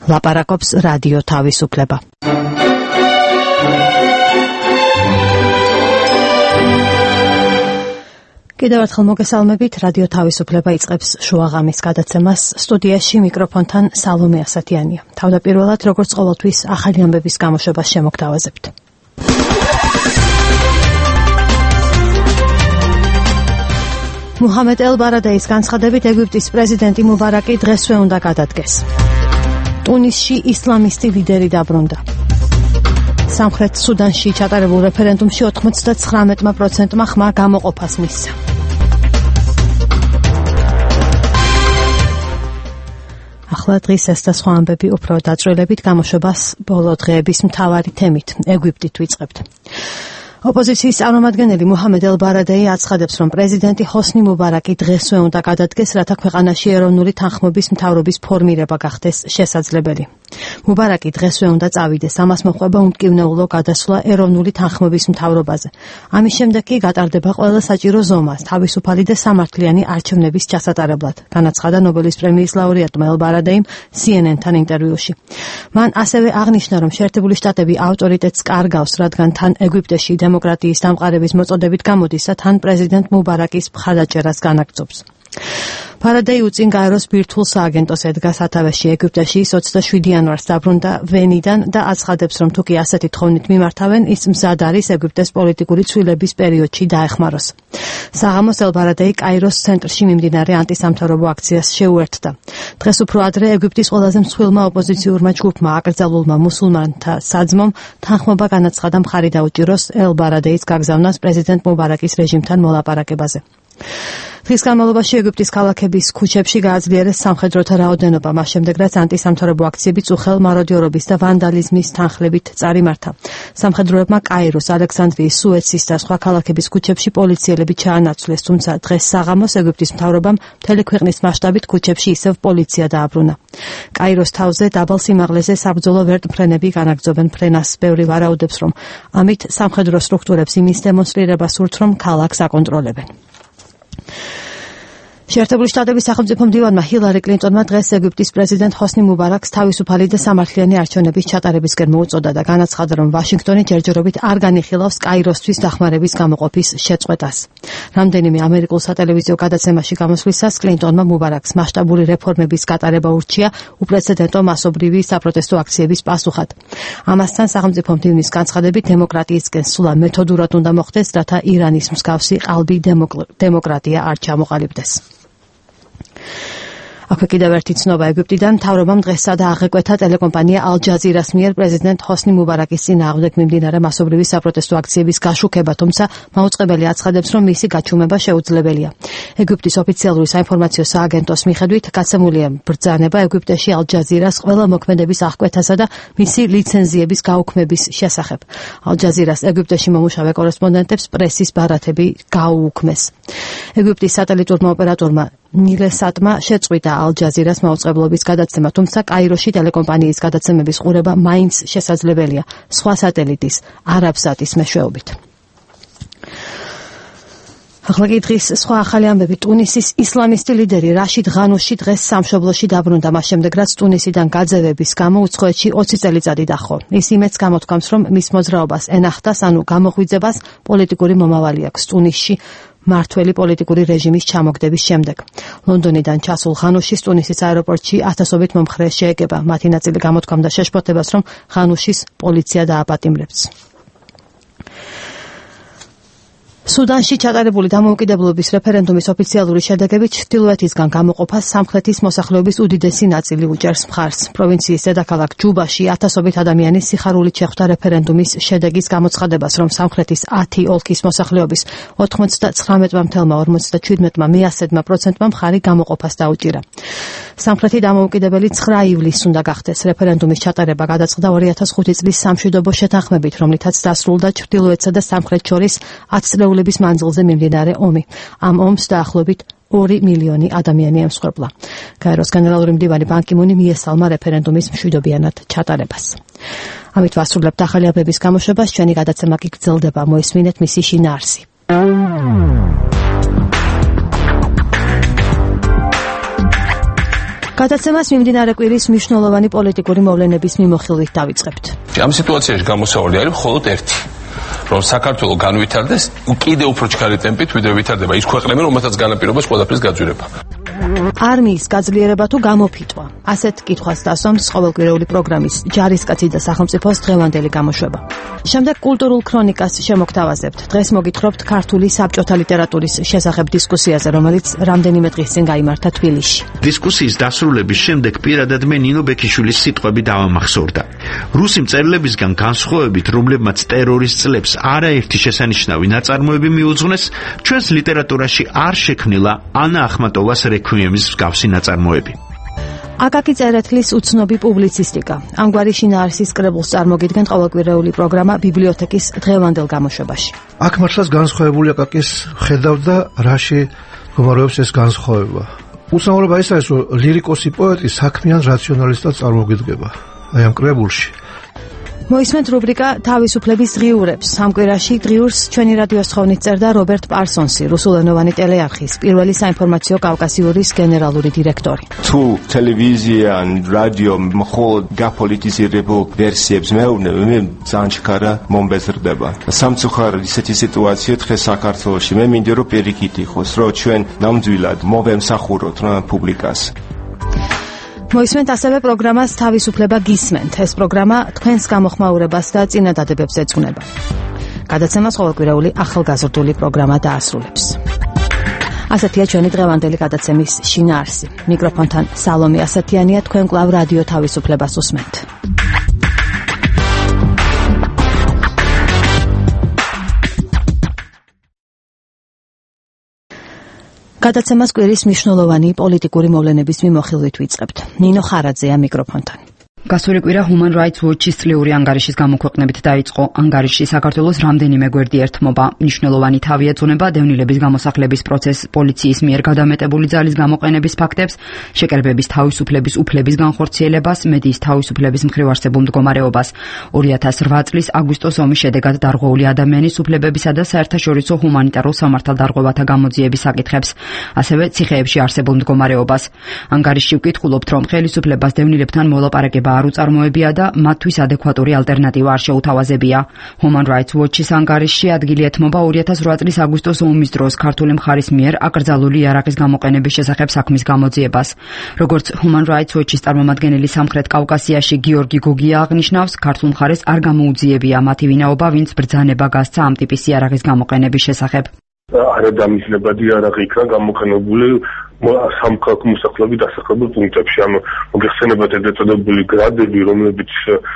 ლაპარაკობს რადიო თავისუფლება. კიდევ ერთხელ მოგესალმებით, რადიო თავისუფლება იწყებს შუაღამის გადაცემას. სტუდიაში მიკროფონთან სალომე ასათიანია. თავდაპირველად, როგორც ყოველთვის, ახალი ამბების გამოშვებას შემოგთავაზებთ. მუჰამედ ელ-ბარადეის განცხადებით, ეგვიპტის პრეზიდენტი მუბარაკი დღესვე უნდა გადადგეს. ტუნისში ისლამისტი ლიდერი დაბრუნდა. სამხრეთ სუდანში ჩატარებულ რეფერენდუმში 99%-მა ხმა გამოყოფას მისცა. ახლა დღის ეს და სხვა ამბები უფრო დაწვრილებით გამოშვებას ბოლო დღეების მთავარი თემით ეგვიპტით ვიწყებთ. ოპოზიციის წარმომადგენელი მუჰამედ ელ-ბარადეი აცხადებს, რომ პრეზიდენტი ჰოსნი მუბარაკი დღესვე უნდა გადადგეს, რათა ქვეყანაში ეროვნული თანხმობის მთავრობის ფორმირება გახდეს შესაძლებელი. მუბარაკი დღესვე უნდა წავიდეს, ამას მოჰყვება უმტკივნეულო გადასვლა ეროვნული თანხმობის მთავრობაზე. ამის შემდეგ კი გატარდება ყველა საჭირო ზომა თავისუფალი და სამართლიანი არჩევნების ჩასატარებლად, განაცხადა ნობელის პრემიის ლაურეატმა ელ-ბარადეიმ CNN-თან ინტერვიუში. მან ასევე აღნიშნა, რომ შეერთებული შტატები ავტორიტეტს კარგავს, რადგან თან ეგვიპტეში დემოკრატიის დამყარების მოწოდებით გამოდის და თან პრეზიდენტ მუბარაკის მხარდაჭერას განაგრძობს. ბარადეი უწინ გაეროს ბირთვულ სააგენტოს ედგა სათავეში ეგვიპტეში 27 იანვარს დაბრუნდა ვენიდან და აცხადებს, რომ თუკი ასეთი თხოვნით მიმართავენ, ის მზად არის ეგვიპტეს პოლიტიკური ცვლილების პერიოდში დაეხმაროს. საღამოს ელ-ბარადეი კაიროს ცენტრში მიმდინარე ანტისამთავრობო აქციას შეუერთდა. დღეს უფრო ადრე ეგვიპტის ყველაზე მსხვილმა ოპოზიციურმა ჯგუფმა აკრძალულმა მუსულმანთა საძმომ თანხმობა განაცხადა მხარი დაუჭიროს ელ-ბარადეის გაგზავნას პრეზიდენტ მუბარაკის რეჟიმთან მოლაპარაკებაზე. დღის განმავლობაში ეგვიპტის ქალაქების ქუჩებში გააძლიერეს სამხედროთა რაოდენობა, მას შემდეგ რაც ანტისამთავრობო აქციები წუხელ მაროდიორობის და ვანდალიზმის თანხლებით წარიმართა. სამხედროებმა კაიროს, ალექსანდრიის, სუეცის და სხვა ქალაქების ქუჩებში პოლიციელები ჩაანაცვლეს, თუმცა დღეს საღამოს ეგვიპტის მთავრობამ მთელი ქვეყნის მასშტაბით ქუჩებში ისევ პოლიცია დააბრუნა. კაიროს თავზე დაბალ სიმაღლეზე საბრძოლო ვერტმფრენები განაგრძობენ ფრენას. ბევრი ვარაუდებს, რომ ამით სამხედრო სტრუქტურებს იმის დემონსტრირებას სურთ, რომ ქალაქს აკონტროლებენ. შეერთებული შტატების სახელმწიფო მდივანმა ჰილარი კლინტონმა დღეს ეგვიპტის პრეზიდენტ ჰოსნი მუბარაკს თავისუფალი და სამართლიანი არჩევნების ჩატარებისკენ მოუწოდა და განაცხადა, რომ ვაშინგტონი ჯერჯერობით არ განიხილავს კაიროსთვის დახმარების გამოყოფის შეწყვეტას. რამდენიმე ამერიკულ სატელევიზიო გადაცემაში გამოსვლისას კლინტონმა მუბარაკს მასშტაბური რეფორმების გატარება ურჩია უპრეცედენტო მასობრივი საპროტესტო აქციების პასუხად. ამასთან სახელმწიფო მდივნის განცხადებით დემოკრატიისკენ სულა მეთოდურად უნდა მოხდეს, რათა ირანის მსგავსი ყალბი დემოკრატია არ ჩამოყალიბდეს. აქვე კიდევ ერთი ცნობა ეგვიპტიდან. მთავრობამ დღესა და აღეკვეთა ტელეკომპანია ალ-ჯაზირას მიერ პრეზიდენტ ჰოსნი მუბარაკის წინააღმდეგ მიმდინარე მასობრივი საპროტესტო აქციების გაშუქება, თუმცა მაუწყებელი აცხადებს, რომ მისი გაჩუმება შეუძლებელია. ეგვიპტის ოფიციალური საინფორმაციო სააგენტოს მიხედვით გაცემულია ბრძანება ეგვიპტეში ალ-ჯაზირას ყველა მოქმედების აღკვეთასა და მისი ლიცენზიების გაუქმების შესახებ. ალ-ჯაზირას ეგვიპტეში მომუშავე კორესპონდენტებს პრესის ბარათები გაუუქმეს. ეგვიპტის სატელიტურმა ოპერატორმა ნილესატმა შეწყვიტა ალ-ჯაზირას მაუწყებლობის გადაცემა, თუმცა კაიროში ტელეკომპანიის გადაცემების ყურება მაინც შესაძლებელია სხვა სატელიტის არაბსატის მეშვეობით. ახლა კი დღის სხვა ახალი ამბები. ტუნისის ისლამისტი ლიდერი რაშიდ ღანუში დღეს სამშობლოში დაბრუნდა, მას შემდეგ რაც ტუნისიდან გაძევების გამო უცხოეთში 20 წელიწადი დაჰყო. ის იმედს გამოთქვამს, რომ მის მოძრაობას ენახტას, ანუ გამოღვიძებას პოლიტიკური მომავალი აქვს ტუნისში მართველი პოლიტიკური რეჟიმის ჩამოგდების შემდეგ. ლონდონიდან ჩასულ ღანუშის ტუნისის აეროპორტში ათასობით მომხრე შეეგება. მათი ნაწილი გამოთქვამდა შეშფოთებას, რომ ღანუშის პოლიცია დააპატიმრებს. სუდანში ჩატარებული დამოუკიდებლობის რეფერენდუმის ოფიციალური შედეგებით ჩრდილოეთისგან გამოყოფას სამხრეთის მოსახლეობის უდიდესი ნაწილი უჭერს მხარს. პროვინციის დედაქალაქ ჯუბაში ათასობით ადამიანის სიხარულით შეხვდა რეფერენდუმის შედეგის გამოცხადებას, რომ სამხრეთის 10 ოლქის მოსახლეობის 99,47%-მა მეასედმა მხარი გამოყოფას დაუჭირა. სამხრეთი დამოუკიდებელი 9 ივლისს უნდა გახდეს. რეფერენდუმის ჩატარება გადაწყდა 2005 წლის სამშვიდობო შეთანხმებით, რომლითაც დასრულდა ჩრდილოეთსა და სამხრეთს შორის 10 წლეულების მანძილზე მიმდინარე ომი. ამ ომს დაახლოებით 2 მილიონი ადამიანი ემსხვერპლა. კაიროს გენერალური მდივანი ბან კი მუნი მიესალმა რეფერენდუმის მშვიდობიანად ჩატარებას. ამით ვასრულებთ ახალი ამბების გამოშვებას. ჩვენი გადაცემა კი გრძელდება. მოისმინეთ მისი შინაარსი. გადაცემას მიმდინარე კვირის მნიშვნელოვანი პოლიტიკური მოვლენების მიმოხილვით დავიწყებთ. ამ სიტუაციაში გამოსავალი არის მხოლოდ ერთი, რომ საქართველოს განვითარდეს კიდევ უფრო ჩქარი ტემპით, ვიდრე ვითარდება ის ქვეყნები, რომელთაც განაპირობებს ყველაფრის გაძვირება. არმიის გაძლიერება თუ გამოფიტვა. ასეთ კითხვას დასვამს ყოველკვირეული პროგრამის ჯარისკაცი და სახელმწიფოს დღევანდელი გამოშვება. შემდეგ კულტურულ ქრონიკას შემოგთავაზებთ. დღეს მოგითხრობთ ქართული საბჭოთა ლიტერატურის შესახებ დისკუსიაზე, რომელიც რამდენიმე დღის წინ გაიმართა თბილისში. დისკუსიის დასრულების შემდეგ პირადად მე ნინო ბექიშვილის სიტყვები დავამახსოვრდა. რუსი მწერლებისგან განსხვავებით, რომლებმაც ტერორის წლებს არაერთი შესანიშნავი ნაწარმოები მიუძღვნეს, ჩვენს ლიტერატურაში არ შექმნილა ანა ახმატოვას რექვიემის მსგავსი ნაწარმოები. აკაკი წერეთლის უცნობი პუბლიცისტიკა. ამგვარი შინაარსის კრებულს წარმოგიდგენთ ყოველკვირეული პროგრამა ბიბლიოთეკის დღევანდელ გამოშვებაში. აქ მართლაც განსხვავებული აკაკის ხედავდა, რაში მდგომარეობს ეს განსხვავება. უცნაურობა ის არის, რომ ლირიკოსი პოეტი საქმიან რაციონალისტად წარმოგიდგება. აი ამ კრებულში. მოისმენთ რუბრიკა თავისუფლების დღიურებს. ამ კვირაში დღიურს ჩვენი რადიოს თხოვნით წერდა რობერტ პარსონსი, რუსულენოვანი ტელეარხის პირველი საინფორმაციო კავკასიურის გენერალური დირექტორი. თუ ტელევიზია ან რადიო მხოლოდ გაპოლიტიზირებულ ვერსიებს მეუბნება, მე ძალიან ჩქარა მომბეზრდება. სამწუხაროდ ისეთი სიტუაცია დღეს საქართველოში. მე მინდა რომ პირიქით იყოს, რომ ჩვენ ნამდვილად მოვემსახუროთ პუბლიკას. მოისმენთ ასევე პროგრამას თავისუფლება გისმენთ. ეს პროგრამა თქვენს გამოხმაურებას და წინადადებებს ეძღვნება. გადაცემას ყოველკვირეული ახალგაზრდული პროგრამა დაასრულებს. ასეთია ჩვენი დღევანდელი გადაცემის შინაარსი. მიკროფონთან სალომე ასათიანია, თქვენ კვლავ რადიო თავისუფლებას უსმენთ. გადაცემას კვირის მნიშვნელოვანი პოლიტიკური მოვლენების მიმოხილვით ვიწყებთ. ნინო ხარაძეა მიკროფონთან. გასული კვირა Human Rights Watch-ის წლიური ანგარიშის გამოქვეყნებით დაიწყო. ანგარიში საქართველოს რამდენიმე გვერდი ერთმობა. მნიშვნელოვანი თავი ეძღვნება დევნილების გამოსახლების პროცესს, პოლიციის მიერ გადამეტებული ძალის გამოყენების ფაქტებს, შეკრებების თავისუფლების უფლების განხორციელებას, მედიის თავისუფლების მხრივ არსებულ მდგომარეობას. 2008 წლის აგვისტოს ომის შედეგად დარღვეული ადამიანის უფლებებისა და საერთაშორისო ჰუმანიტარულ სამართალდარღვევათა გამოძიების საკითხებს, ასევე ციხეებში არსებულ მდგომარეობას. ანგარიში ვკითხულობთ, რომ ხელისუფლებას დევნილებთან მოლაპარაკება არ უწარმოებია და მათთვის ადეკვატური ალტერნატივა არ შეუთავაზებია. Human Rights Watch-ის ანგარიშში ადგილი ეთმობა 2008 წლის აგვისტოს ომის დროს ქართული მხარის მიერ აკრძალული იარაღის გამოყენების შესახებ საქმის გამოძიებას. როგორც Human Rights Watch-ის წარმომადგენელი სამხრეთ კავკასიაში გიორგი გოგია აღნიშნავს, ქართულ მხარეს არ გამოუძიებია მათი ვინაობა, ვინც ბრძანება გასცა ამ ტიპის იარაღის გამოყენების შესახებ. არადამიზნებადი იარაღი იქნა გამოყენებული სამხალხო მოსახლეობის დასახლებულ პუნქტებში. ანუ მოგეხსენებათ ეგრეთ წოდებული გრადები, რომლებიც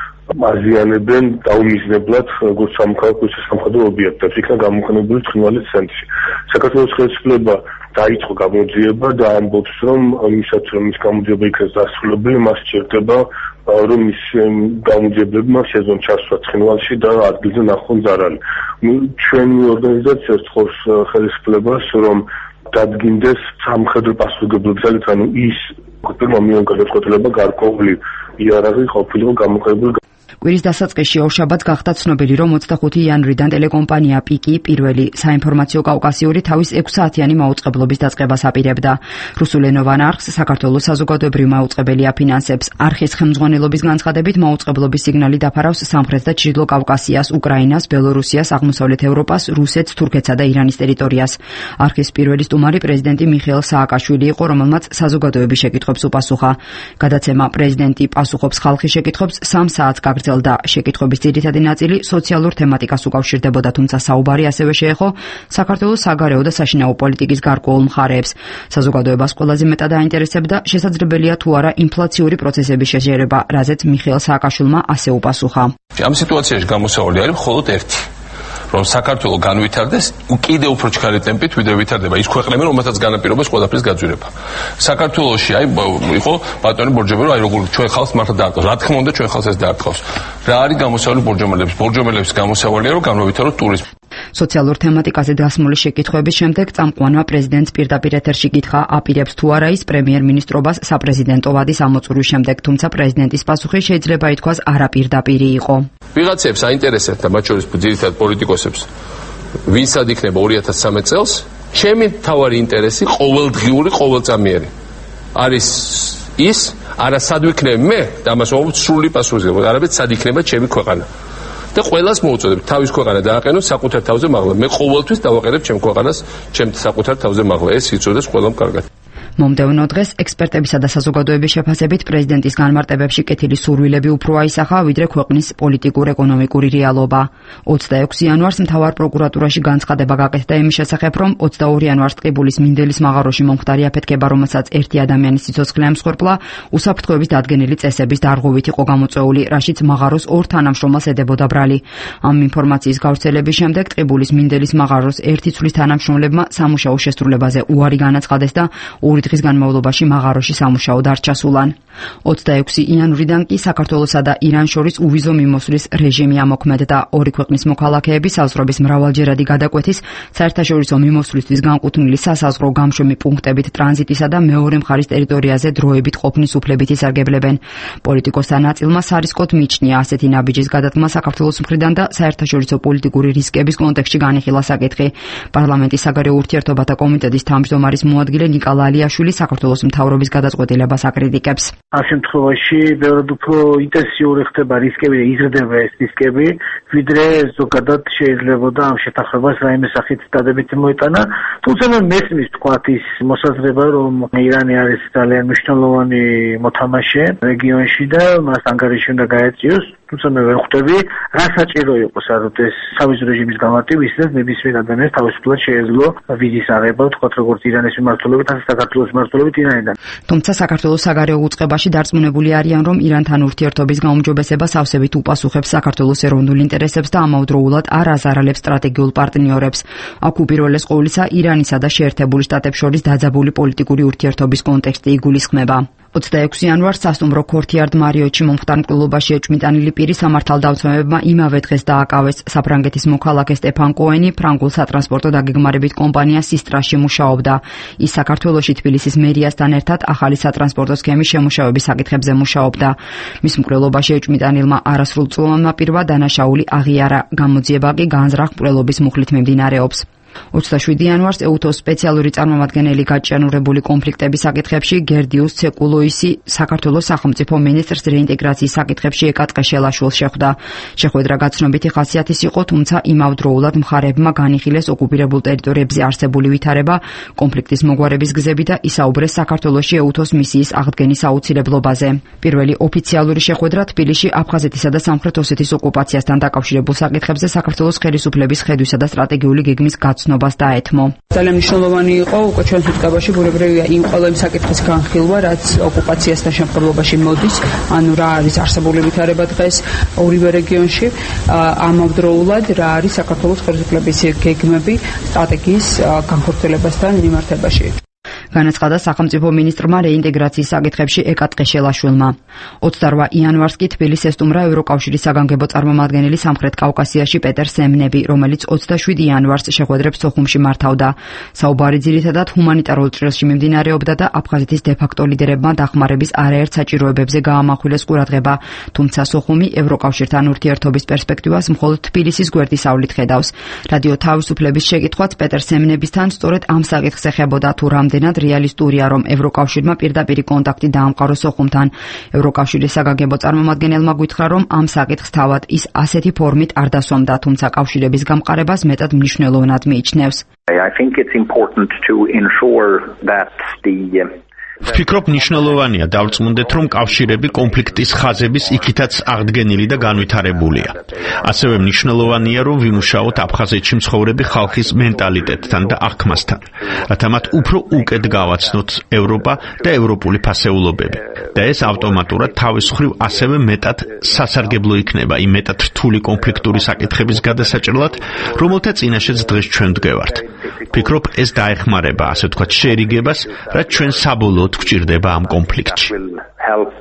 აზიანებენ დაუმიზნებლად როგორც სამხალხო ისე სამხედრო ობიექტებს, იქნა გამოყენებული ცხინვალის ცენტრში. საქართველოს ხელისუფლება დაიწყო გამოძიება და ამბობს, რომ იმისაც რომ ის გამოძიება იქნეს დასრულებული, მას სჭირდება რომ ის გამოძიებლებმა შეძლონ ჩასვლა ცხინვალში და ადგილზე ნახონ ზარალი. ჩვენი ორგანიზაცია სწორს ხელისუფლებას, რომ დადგინდეს სამხედრო პასუხისმგებლობის ძალით, ანუ ის კუთვნილ მიემგზავრება გარკვეული იარაღი ყოფილიყო გამოყენებული. კვირის დასაწყისში ორშაბათს გახდა ცნობილი, რომ 25 იანვრიდან ტელეკომპანია პიკი პირველი საინფორმაციო კავკასიური თავის 6 საათიანი მაუწყებლობის დაწყებას აპირებდა. რუსულენოვან არხს საქართველოს საზოგადოებრივ მაუწყებელი აფინანსებს. არხის ხელმძღვანელობის განცხადებით მაუწყებლობის სიგნალი დაფარავს სამხრეთ და ჩრდილო კავკასიას, უკრაინას, ბელორუსიას, აღმოსავლეთ ევროპას, რუსეთს, თურქეთსა და ირანის ტერიტორიას. არხის პირველი სტუმარი პრეზიდენტი მიხეილ სააკაშვილი იყო, რომელმაც საზოგადოების შეკითხვებს უპასუხა. გადაცემა პრეზიდენტი პასუხობს ხალხის შეკითხვებს 3 საათს გაგრძელდა. შეკითხვების ძირითადი ნაწილი სოციალურ თემატიკას უკავშირდებოდა, თუმცა საუბარი ასევე შეეხო საქართველოს საგარეო და საშინაო პოლიტიკის გარკვეულ მხარეებს. საზოგადოებას ყველაზე მეტად აინტერესებდა შესაძლებელია თუ არა ინფლაციური პროცესების შეჯერება, რაზეც მიხეილ სააკაშვილმა ასე უპასუხა. ამ სიტუაციაში გამოსავალი არის მხოლოდ ერთი, რომ საქართველოს განვითარდეს კიდევ უფრო ჩქარი ტემპით, ვიდრე ვითარდება ის ქვეყნები, რომელთაც განაპირობებს ყველაფრის გაძვირება. საქართველოში იყო ბატონი ბორჯომელი, როგორ ჩვენ ხალხს მართლა დაარტყავს. რა თქმა უნდა, ჩვენ ხალხს ეს დაარტყავს. რა არის გამოსავალი ბორჯომელების? ბორჯომელების გამოსავალია, რომ განვითაროთ ტურიზმი. სოციალურ თემატიკაზე დასმული შეკითხვების შემდეგ წამყვანმა პრეზიდენტს პირდაპირ ეთერში გითხრა, აპირებს თუ არა ის პრემიერ-მინისტრობას საპრეზიდენტო ვადის ამოწურვის შემდეგ, თუმცა პრეზიდენტის პასუხი შეიძლება ითქვას არაპირდაპირი იყო. ვიღაცებს აინტერესებთ და მათ შორის ძირითადად პოლიტიკოსებს, ვინცად იქნება 2013 წელს, ჩემი მთავარი ინტერესი ყოველდღიური, ყოველწამიერი არის ის არა სად ვიქნები მე და ამას ვამბობ სრული პასუხი, არამედ სად იქნება ჩემი ქვეყანა. და ყველას მოუწოდებ თავის ქვეყანა დააყენოს საკუთარ თავზე მაღლა. მე ყოველთვის დავაყენებ ჩემ ქვეყანას, ჩემ საკუთარ თავზე მაღლა. ეს იწოდეს ყველამ კარგად. მომდევნო დღეს ექსპერტებისა და საზოგადოების შეფასებით პრეზიდენტის განმარტებებში კეთილი სურვილები უფრო აისახა, ვიდრე ქვეყნის პოლიტიკურ-ეკონომიკური რეალობა. 26 იანვარს მთავარ პროკურატურაში განცხადება გაკეთდა იმის შესახებ, რომ 22 იანვარს ტყიბულის მინდელის მაღაროში მომხდარი აფეთქება, რომელსაც ერთი ადამიანის სიცოცხლე ამსხვერპლა, უსაფრთხოების დადგენილი წესების დარღვევით იყო გამოწვეული, რაშიც მაღაროს ორ თანამშრომელს ედებოდა ბრალი. ამ ინფორმაციის გავრცელების შემდეგ ტყიბულის მინდელის მაღაროს ერთი ცვლის თანამშრომლებმა სამუშაო შესრულებაზე უარი განაცხადეს და 2 დღის განმავლობაში მაღაროში სამუშაო დარჩასულან. 26 იანვრიდან კი საქართველოსა და ირანს შორის უვიზო მიმოსვლის რეჟიმი ამოქმედდა. ორი ქვეყნის მოქალაქეები საზღვრების მრავალჯერადი გადაკვეთის, საერთაშორისო მიმოსვლისთვის განკუთვნილი სასაზღვრო გამშვები პუნქტებით ტრანზიტისა და მეორე მხარის ტერიტორიაზე დროებით ყოფნის უფლებით ისარგებლებენ. პოლიტიკოსთა ნაწილმა სარისკოდ მიიჩნია ასეთი ნაბიჯის გადადგმა საქართველოს მხრიდან და საერთაშორისო პოლიტიკური რისკების კონტექსტში განიხილა საკითხი. პარლამენტის საგარეო ურთიერთობათა კომიტეტის თავმჯდომარის მოადგილე ნიკა ლალიაშვილი საქართველოს მთავრობის გადაწყვეტილებას აკრიტიკებს. ამ შემთხვევაში ბევრად უფრო ინტენსიური ხდება რისკები და იზრდება ეს რისკები, ვიდრე ზოგადად შეიძლებოდა ამ შეთანხმებას რაიმე სახით დადებითი მოეტანა. თუმცა მესმის თქვათ ის მოსაზრება, რომ ირანი არის ძალიან მნიშვნელოვანი მოთამაშე რეგიონში და მას ანგარიში უნდა გაეწიოს. თუმცა მე ვერ ხვდები, რა საჭირო იყოს აროდეს სავიზო რეჟიმის გამარტივ ისედაც ნებისმიერ ადამიანს თავისუფლად შეეძლო ვიზის აღება, თქვათ როგორც ირანის მიმართულებით, ასე საქართველოს მიმართულებით ირანიდან. თუმცა საქართველოს საგარეო უწყებაში დარწმუნებული არიან, რომ ირანთან ურთიერთობის გაუმჯობესება სავსებით უპასუხებს საქართველოს ეროვნულ ინტერესებს და ამავდროულად არ აზარალებს სტრატეგიულ პარტნიორებს. აქ უპირველეს ყოვლისა ირანისა და შეერთებული შტატებს შორის დაძაბული პოლიტიკური ურთიერთობის კონტექსტი იგულისხმება. 26 იანვარს სასტუმრო ქორთიარდ მარიოტში მომხდარ მკვლელობაში ეჭვმიტანილი პირი სამართალდამცავებმა იმავე დღეს დააკავეს. საფრანგეთის მოქალაქე სტეფან კოენი ფრანგულ სატრანსპორტო დაგეგმარებით კომპანია სისტრაში მუშაობდა. ის საქართველოში თბილისის მერიასთან ერთად ახალი სატრანსპორტო სქემის შემუშავების საკითხებზე მუშაობდა. მის მკვლელობაში ეჭვმიტანილმა არასრულწლოვანმა პირმა დანაშაული აღიარა. გამოძიება კი განზრახ მკვლელობის მუხლით მიმდინარეობს. 27 იანვარს ეუთოს სპეციალური წარმომადგენელი გაჭიანურებული კონფლიქტების საკითხებში გერდიუს ცეკულოისი საქართველოს სახელმწიფო მინისტრს რეინტეგრაციის საკითხებში ეკატყეშელაშვილს შეხვდა. შეხვედრა გაცნობიტი ხასიათის იყო, თუმცა იმავდროულად მხარეებმა განიხილეს ოკუპირებულ ტერიტორიებზე არსებული ვითარება, კონფლიქტის მოგვარების გზები და ისაუბრეს საქართველოში ეუთოს მისიის აღდგენის აუცილებლობაზე. პირველი ოფიციალური შეხვედრა თბილისში აფხაზეთისა და სამხრეთ ოსეთის ოკუპაციასთან დაკავშირებულ საკითხებზე საქართველოს ხელისუფლების ხედვისა და სტრატეგიული გეგმის გაცნობას დაეთმო. ძალიან მნიშვნელოვანი იყო უკვე ჩვენს უთქაბაში ბუნებრივია იმ ყველა იმ საკითხის განხილვა, რაც ოკუპაციასთან შემყარებაში მოდის, ანუ რა არის არსებული ვითარება დღეს ორივე რეგიონში, ამავდროულად რა არის საქართველოს ხელისუფლების გეგმები სტრატეგიის განხორციელებასთან მიმართებაში. განაცხადა სახელმწიფო მინისტრმა რეინტეგრაციის საკითხებში ეკატყეშელაშვილმა. 28 იანვარს კი თბილისს ესტუმრა ევროკავშირის საგანგებო წარმომადგენელი სამხრეთ კავკასიაში პეტერ სემნები, რომელიც 27 იანვარს შეხვედრებს სოხუმში მართავდა. საუბარი ძირითადად ჰუმანიტარულ ჭრილში მიმდინარეობდა და აფხაზეთის დე-ფაქტო ლიდერებმა დახმარების არაერთ საჭიროებებზე გაამახვილეს ყურადღება, თუმცა სოხუმი ევროკავშირთან ურთიერთობის პერსპექტივას მხოლოდ თბილისის გვერდისავლით ხედავს. რადიო თავისუფლების შეკითხვაც პეტერ სემნებისთან სწორედ ამ საკითხს ეხებოდა, თუ რამდენად რეალისტურია, რომ ევროკავშირმა პირდაპირი კონტაქტი დაამყაროს სოხუმთან. ევროკავშირის საგანგებო წარმომადგენელმა გითხრა, რომ ამ საკითხს თავად ის ასეთი ფორმით არ დასვამდა, თუმცა კავშირების გამყარებას მეტად მნიშვნელოვნად მიიჩნევს. I think it's important to ensure that the ვფიქრობ, მნიშვნელოვანია დავწმუნდეთ, რომ კავშირები კონფლიქტის ხაზების იქითაც აღდგენილი და განვითარებულია. ასევე მნიშვნელოვანია, რომ ვიმუშაოთ აფხაზეთში მცხოვრები ხალხის მენტალიტეტთან და აღქმასთან, რათა მათ უფრო უკეთ გავაცნოთ ევროპა და ევროპული ფასეულობები. და ეს ავტომატურად თავის მხრივ ასევე მეტად სასარგებლო იქნება იმ მეტად რთული კონფლიქტური საკითხების გადასაჭრელად, რომელთა წინაშეც დღეს ჩვენ ვდგევართ. ვფიქრობ, ეს დაეხმარება, ასე ვთქვათ, შერიგებას, რაც ჩვენ საბოლოოდ გვჭირდება ამ კონფლიქტში. help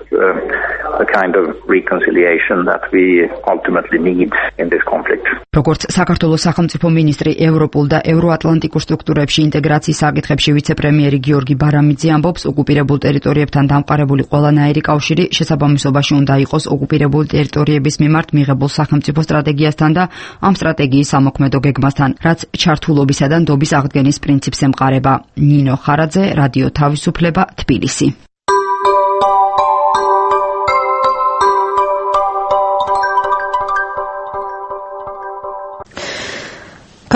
the kind of reconciliation that we ultimately need in this conflict. როგორც საქართველოს სახელმწიფო მინისტრი ევროპულ და ევროატლანტიკურ სტრუქტურებში ინტეგრაციის საკითხებში ვიცე-პრემიერი გიორგი ბარამიძე ამბობს, ოკუპირებულ ტერიტორიებთან დამყარებული ყველანაირი კავშირი შესაბამისობაში უნდა იყოს ოკუპირებულ ტერიტორიების მიმართ მიღებულ სახელმწიფო სტრატეგიასთან და ამ სტრატეგიის სამოქმედო გეგმასთან, რაც ჩართულობისა და ნდობის აღდგენის პრინციპს ემყარება. ნინო ხარაძე, რადიო თავისუფლება, თბილისი.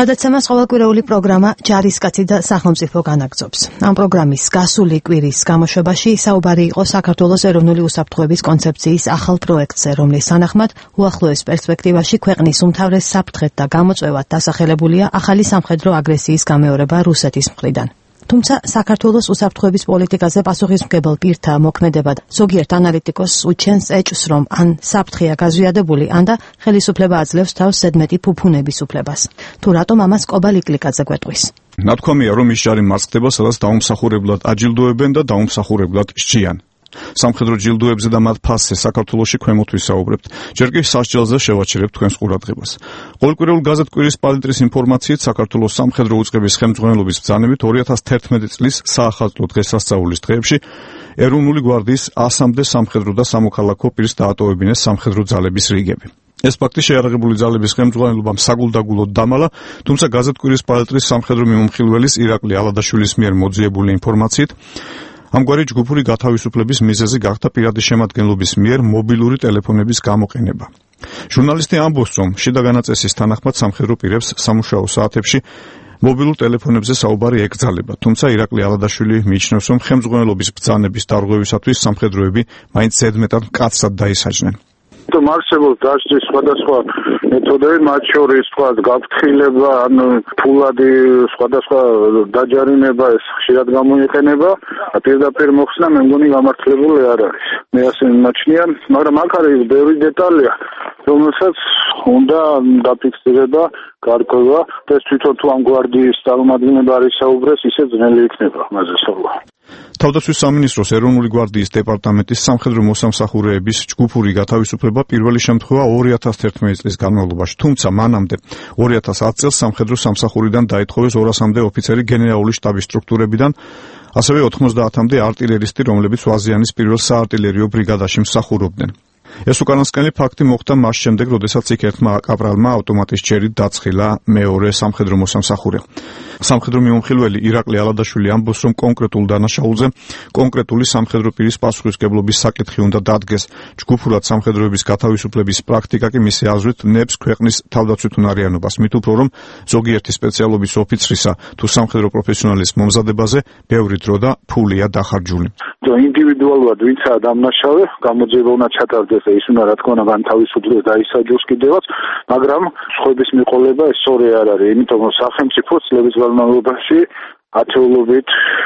გადაცემას ყოველკვირეული პროგრამა ჯარისკაცი და სახელმწიფო განაგრძობს. ამ პროგრამის გასული კვირის გამოშვებაში საუბარი იყო საქართველოს ეროვნული უსაფრთხოების კონცეფციის ახალ პროექტზე, რომლის თანახმად უახლოეს პერსპექტივაში ქვეყნის უმთავრეს საფრთხედ და გამოწვევად დასახელებულია ახალი სამხედრო აგრესიის გამეორება რუსეთის მხრიდან. თუმცა საქართველოს უსაფრთხოების პოლიტიკაზე პასუხისმგებელ პირთა მოქმედება ზოგიერთ ანალიტიკოსს უჩენს ეჭვს, რომ ან საფრთხეა გაზვიადებული, ან და ხელისუფლება აძლევს თავს ზედმეტი ფუფუნების უფლებას. თუ რატომ ამას კობა ლიკლიკაძე გვეტყვის? ნათქვამია, რომ ის ჯარი მარცხდება, სადაც დაუმსახურებლად აჯილდოებენ და დაუმსახურებლად სჯიან. სამხედრო ჯილდოებზე და მათ ფასზე საქართველოში ქვემოთ ვისაუბრებთ. ჯერ კი სასჯელზე შევაჩერებთ თქვენს ყურადღებას. ყოველკვირეულ გაზეთ კვირის პალიტრის ინფორმაციით საქართველოს სამხედრო უწყების ხელმძღვანელობის ბრძანებით 2011 წლის საახალწლო დღესასწაულის დღეებში ეროვნული გვარდიის 100-მდე სამხედრო და სამოქალაქო პირს დაატოვებინეს სამხედრო ძალების რიგები. ეს ფაქტი შეიარაღებული ძალების ხელმძღვანელობამ საგულდაგულოდ დამალა, თუმცა გაზეთ კვირის პალიტრის სამხედრო მიმომხილველის ირაკლი ალადაშვილის მიერ მოძიებული ინფორმაციით ამგვარი ჯგუფური გათავისუფლების მიზეზი გახდა პირადი შემადგენლობის მიერ მობილური ტელეფონების გამოყენება. ჟურნალისტი ამბობს, რომ შიდა განაწესის თანახმად სამხედრო პირებს სამუშაო საათებში მობილურ ტელეფონებზე საუბარი ეკრძალება, თუმცა ირაკლი ალადაშვილი მიიჩნევს, რომ ხელმძღვანელობის ბრძანების დარღვევისათვის სამხედროები მაინც ზედმეტად მკაცრად დაისაჯნენ. არსებობს დასჯის სხვადასხვა მეთოდები, მათ შორის გაფრთხილება, ან ფულადი სხვადასხვა დაჯარიმება, ეს ხშირად გამოიყენება. პირდაპირ მოხსნა მე მგონი გამართლებული არ არის. მე ასე მიმაჩნია, მაგრამ აქ არის ბევრი დეტალია, რომელსაც უნდა დაფიქსირება, გარკვევა და თვითონ თუ ამ გვარდიის წარმომადგენლები არის საუბრეს, ისე ძნელი იქნება ამაზე სწავლა. თავდაცვის სამინისტროს ეროვნული გვარდიის დეპარტამენტის სამხედრო მოსამსახურეების ჯგუფური გათავისუფლება პირველი შემთხვევა 2011 წლის განმავლობაში, თუმცა მანამდე 2010 წელს სამხედრო სამსახურიდან დაითხოვეს 200-მდე ოფიცერი გენერალური შტაბის სტრუქტურებიდან, ასევე 90-მდე არტილერისტი, რომლებიც ვაზიანის პირველ საარტილერიო ბრიგადაში მსახურობდნენ. ეს უკანასკნელი ფაქტი მოხდა მას შემდეგ, როდესაც იქ ერთმა კაპრალმა ავტომატის ჩერით დაწყილა მეორე სამხედრო მოსამსახურე. სამხედრო მიმომხილველი ირაკლი ალადაშვილი ამბობს, რომ კონკრეტულ დანაშაულზე კონკრეტული სამხედრო პირის პასუხისმგებლობის საკითხი უნდა დადგეს. ჯგუფურად სამხედროების გათავისუფლების პრაქტიკა კი მისი აზრით ნებს ქვეყნის თავდაცვითუნარიანობას, მით უფრო რომ ზოგიერთი სპეციალობის ოფიცრისა თუ სამხედრო პროფესიონალის მომზადებაზე ბევრი დრო და ფულია დახარჯული. ინდივიდუალურად ვინცაა დამნაშავე, გამოძიება უნდა ჩატარდეს და ის უნდა რა თქმა უნდა განთავისუფლდეს და ისაჯოს კიდევაც, მაგრამ სხვების მიყოლება ეს სწორი არ არის, იმიტომ რომ სახელმწიფო წლების განმავლობაში ათეულობით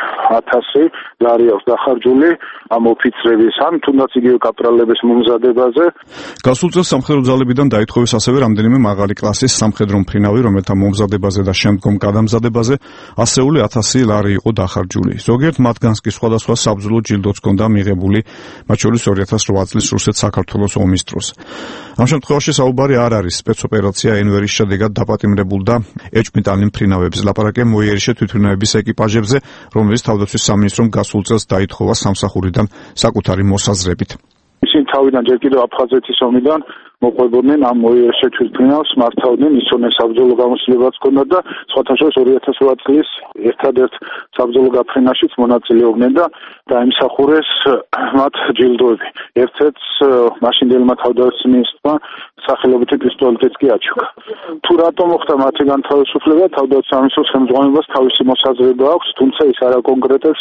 1000 ლარი აქვს დახარჯული ამ ოფიცრების ან თუნდაც იგივე კაპრალების მომზადებაზე. გასულ წელს სამხედრო ძალებიდან დაითხოვეს ასევე რამდენიმე მაღალი კლასის სამხედრო მფრინავი, რომელთა მომზადებაზე და შემდგომ გადამზადებაზე ასეული 1000 ლარი იყო დახარჯული. ზოგიერთ მათგანს კი სხვადასხვა საბრძოლო ჯილდოც ჰქონდა მიღებული, მათ შორის 2008 წლის რუსეთ-საქართველოს ომის დროს. ამ შემთხვევაში საუბარი არ არის სპეცოპერაცია ენვერის შედეგად დაპატიმრებულ და ეჭვმიტანი მფრინავებს, ლაპარაკია მოიერიშე თვითმფრინავების ეკიპაჟებზე, რომლებიც თავდაცვის სამინისტრომ გასულ წელს დაითხოვა სამსახურიდან საკუთარი მოსაზრებით. ისინი თავიდან ჯერ კიდევ აფხაზეთის ომიდან მოყვებოდნენ ამ მოიერიშე თვითმფრინავს, მართავდნენ, ისონე საბრძოლო გამოცდილებაც ჰქონდა და სხვათა შორის 2008 წლის ერთადერთ საბრძოლო გაფრენაშიც მონაწილეობდნენ და დაიმსახურეს მათ ჯილდოები. ერთ-ერთს მაშინდელმა თავდაცვის მინისტრმა სახელობითი პისტოლეტიც კი აჩუქა. თუ რატომ მოხდა მათი განთავისუფლება, თავდაცვის სამინისტროს ხელმძღვანელობას თავისი მოსაზრება აქვს, თუმცა ის არ აკონკრეტებს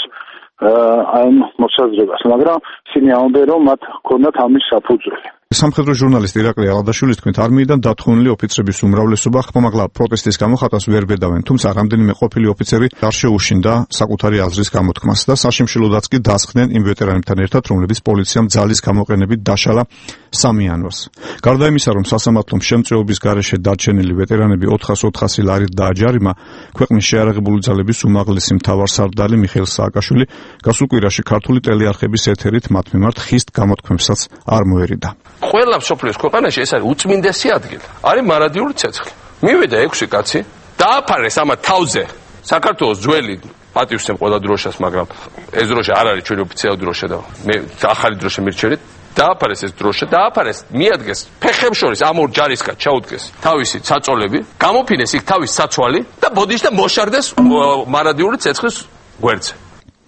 ამ მოსაზრებას, მაგრამ ისინი ამბობენ, რომ მათ ჰქონდათ ამის საფუძველი. სამხედრო ჟურნალისტი ირაკლი ალადაშვილის თქმით, არმიიდან დათხოვნილი ოფიცრების უმრავლესობა ხმამაღლა პროტესტის გამო ხატას ვერ ბედავენ, თუმცა რამდენიმე ყოფილი ოფიცერი არ შეუშინდა საკუთარი აზრის გამოთქმას და საშემშილოდაც კი დასხდნენ იმ ვეტერანებთან ერთად, რომლებიც პოლიციამ ძალის გამოყენებით დაშალა 3 იანვარს. გარდა იმისა, რომ სასამართლომ შემწეობის გარეშე დარჩენილი ვეტერანები 400 ლარით დააჯარიმა, ქვეყნის შეიარაღებული ძალების უმაღლესი მთავარსარდალი მიხეილ სააკაშვილი გასულ კვირაში ქართული ტელეარხების ეთერით მათ მიმართ ხისტ გამოთქმებსაც არ მოერიდა. ყველა მსოფლიოს ქვეყანაში ეს არის უწმინდესი ადგილი. არის მარადიული ცეცხლი. მივიდა 6 კაცი, დააფარეს ამათ თავზე საქართველოს ძველი პატივსცემ ყველა დროშას, მაგრამ ეს დროშა არ არის ჩვენი ოფიციალური დროშა და მე ახალი დროშა მირჩევით. დააფარეს ეს დროშა, დააფარეს, მიადგეს ფეხებს შორის ამ ორ ჯარისკაც ჩაუდგეს თავისი საწოლები, გამოფინეს იქ თავის საცვალი და ბოდიშ და მოშარდეს მარადიული ცეცხლის გვერდზე.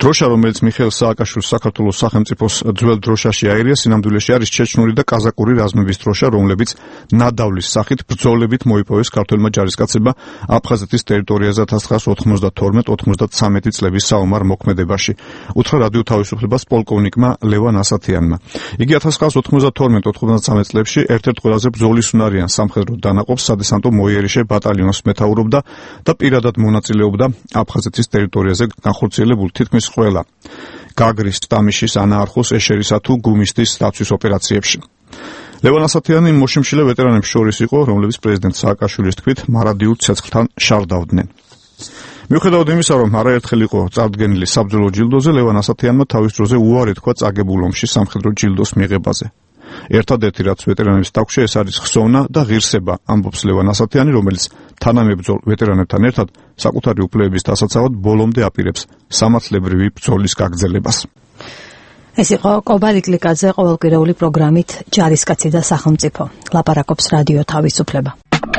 დროშა, რომელიც მიხეილ სააკაშვილის საქართველოს სახელმწიფოს ძველ დროშაში აირია, სინამდვილეში არის ჩეჩნური და კაზაკური რაზმების დროშა, რომლებიც ნადავლის სახით ბრძოლებით მოიპოვეს ქართველმა ჯარისკაცებმა აფხაზეთის ტერიტორიაზე 1992-93 წლების საომარ მოქმედებაში. უთხრა რადიო თავისუფლებას პოლკოვნიკმა ლევან ასათიანმა. იგი 1992-93 წლებში ერთ-ერთ ყველაზე ბრძოლისუნარიან სამხედრო დანაყოფს სადესანტო მოიერიშე ბატალიონს მეთაურობდა და პირადად მონაწილეობდა აფხაზეთის ტერიტორიაზე განხორციელებულ თითქმის ყველა გაგრის, ტამიშის, ანაარხოს, ეშერისა თუ გუმისთის დაცვის ოპერაციებში. ლევან ასათიანი მოშიმშილე ვეტერანებს შორის იყო, რომლებიც პრეზიდენტ სააკაშვილის თქმით მარადიულ ცეცხლთან შარდავდნენ. მიუხედავად იმისა, რომ არაერთხელ იყო წარდგენილი საბრძოლო ჯილდოზე, ლევან ასათიანმა თავის დროზე უარი თქვა წაგებულ ომში სამხედრო ჯილდოს მიღებაზე. ერთადერთი რაც ვეტერანებს დაგვშე ეს არის ხსოვნა და ღირსება, ამბობს ლევან ასათიანი, რომელიც თანამებრძოლ ვეტერანებთან ერთად საკუთარი უფლებების დასაცავად ბოლომდე აპირებს სამართლებრივი ბრძოლის გაგრძელებას. ეს იყო კობალიკლიკაძე ყოველკვირეული პროგრამით ჯარისკაცი და სახელმწიფო. ლაპარაკობს რადიო თავისუფლება.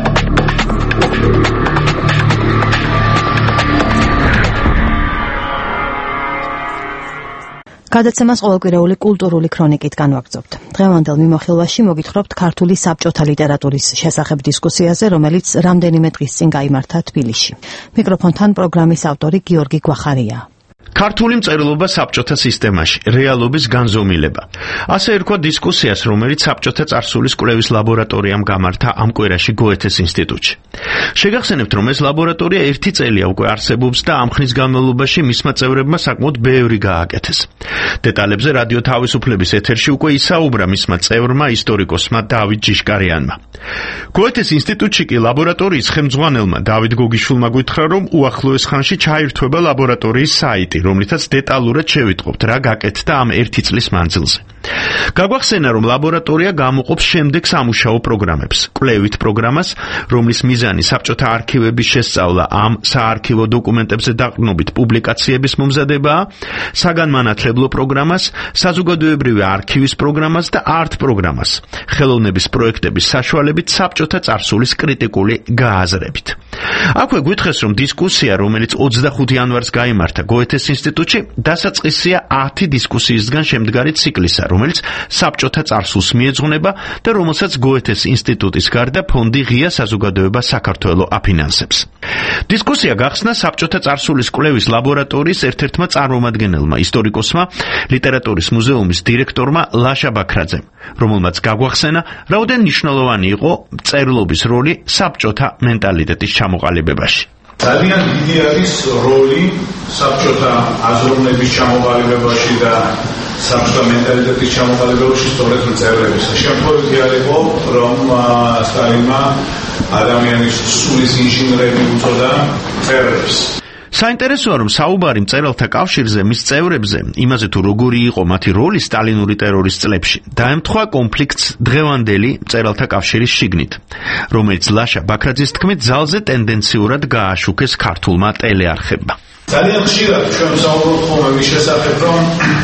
გადაცემას ყოველკვირეული კულტურული ქრონიკით განვაგრძობთ. დღევანდელ მიმოხილვაში მოგითხრობთ ქართული საბჭოთა ლიტერატურის შესახებ დისკუსიაზე, რომელიც რამდენიმე დღის წინ გაიმართა თბილისში. მიკროფონთან პროგრამის ავტორი გიორგი გვახარია. ქართული მწერლობა საბჭოთა სისტემაში, რეალობის განზომილება. ასე ერქვა დისკუსიას, რომელიც საბჭოთა წარსულის კვლევის ლაბორატორიამ გამართა ამ კვირაში გოეთეს ინსტიტუტში. შეგახსენებთ, რომ ეს ლაბორატორია 1 წელია უკვე არსებობს და ამ ხნის განმავლობაში მისმა წევრებმა საკმაოდ ბევრი გააკეთეს. დეტალებზე რადიო თავისუფლების ეთერში უკვე ისაუბრა მისმა წევრმა ისტორიკოსმა დავით ჯიშკარიანმა. გოეთეს ინსტიტუტში კი ლაბორატორიის ხელმძღვანელმა დავით გოგიშვილმა გითხრა, რომ უახლოეს ხანში ჩაირთვება ლაბორატორიის საიტი, რომლითაც დეტალურად შევიტყობთ რა გაკეთდა ამ 1 წლის მანძილზე. გაგვახსენა, რომ ლაბორატორია გამოყოფს შემდეგ სამუშაო პროგრამებს. კვლევით პროგრამას, რომლის მიზანი საბჭოთა არქივების შესწავლა, ამ საარქივო დოკუმენტებზე დაყრდნობით პუბლიკაციების მომზადებაა, საგანმანათლებლო პროგრამას, საზოგადოებრივი არქივის პროგრამას და არტ პროგრამას, ხელოვნების პროექტების საშუალებით საბჭოთა წარსულის კრიტიკული გააზრებით. აქვე გვითხრეს, რომ დისკუსია, რომელიც 25 იანვარს გაიმართა გოეთეს ინსტიტუტში, დასაწყისია 10 დისკუსიისგან შემდგარი ციკლისა, რომელიც საბჭოთა წარსულს მიეძღვნება და რომელსაც გოეთეს ინსტიტუტის გარდა ფონდი ღია საზოგადოება საქართველო აფინანსებს. დისკუსია გახსნა საბჭოთა წარსულის კვლევის ლაბორატორიის ერთ-ერთმა წარმომადგენელმა, ისტორიკოსმა, ლიტერატურის მუზეუმის დირექტორმა ლაშა ბაქრაძემ, რომელმაც გაგვახსენა, რაოდენ მნიშვნელოვანი იყო მწერლობის როლი საბჭოთა მენტალიტეტის ჩამოყალიბებაში. ძალიან დიდი არის როლი საბჭოთა აზროვნების ჩამოყალიბებაში და საბჭოთა მენტალიტეტის ჩამოყალიბებაში სწორედ მწერლების. შემთხვევით არ იყო, რომ სტალინმა ადამიანის სულის ინჟინრები უწოდა მწერლებს. საინტერესოა, რომ საუბარი მწერალთა კავშირზე, მის წევრებზე, იმაზე თუ როგორი იყო მათი როლი სტალინური ტერორის წლებში, დაემთხვა კონფლიქტს დღევანდელი მწერალთა კავშირის შიგნით, რომელიც ლაშა ბაქრაძის თქმით ძალზე ტენდენციურად გააშუქეს ქართულმა ტელეარხებმა. ძალიან ხშირად ჩვენ საუბრობთ ხოლმე მის შესახებ, რომ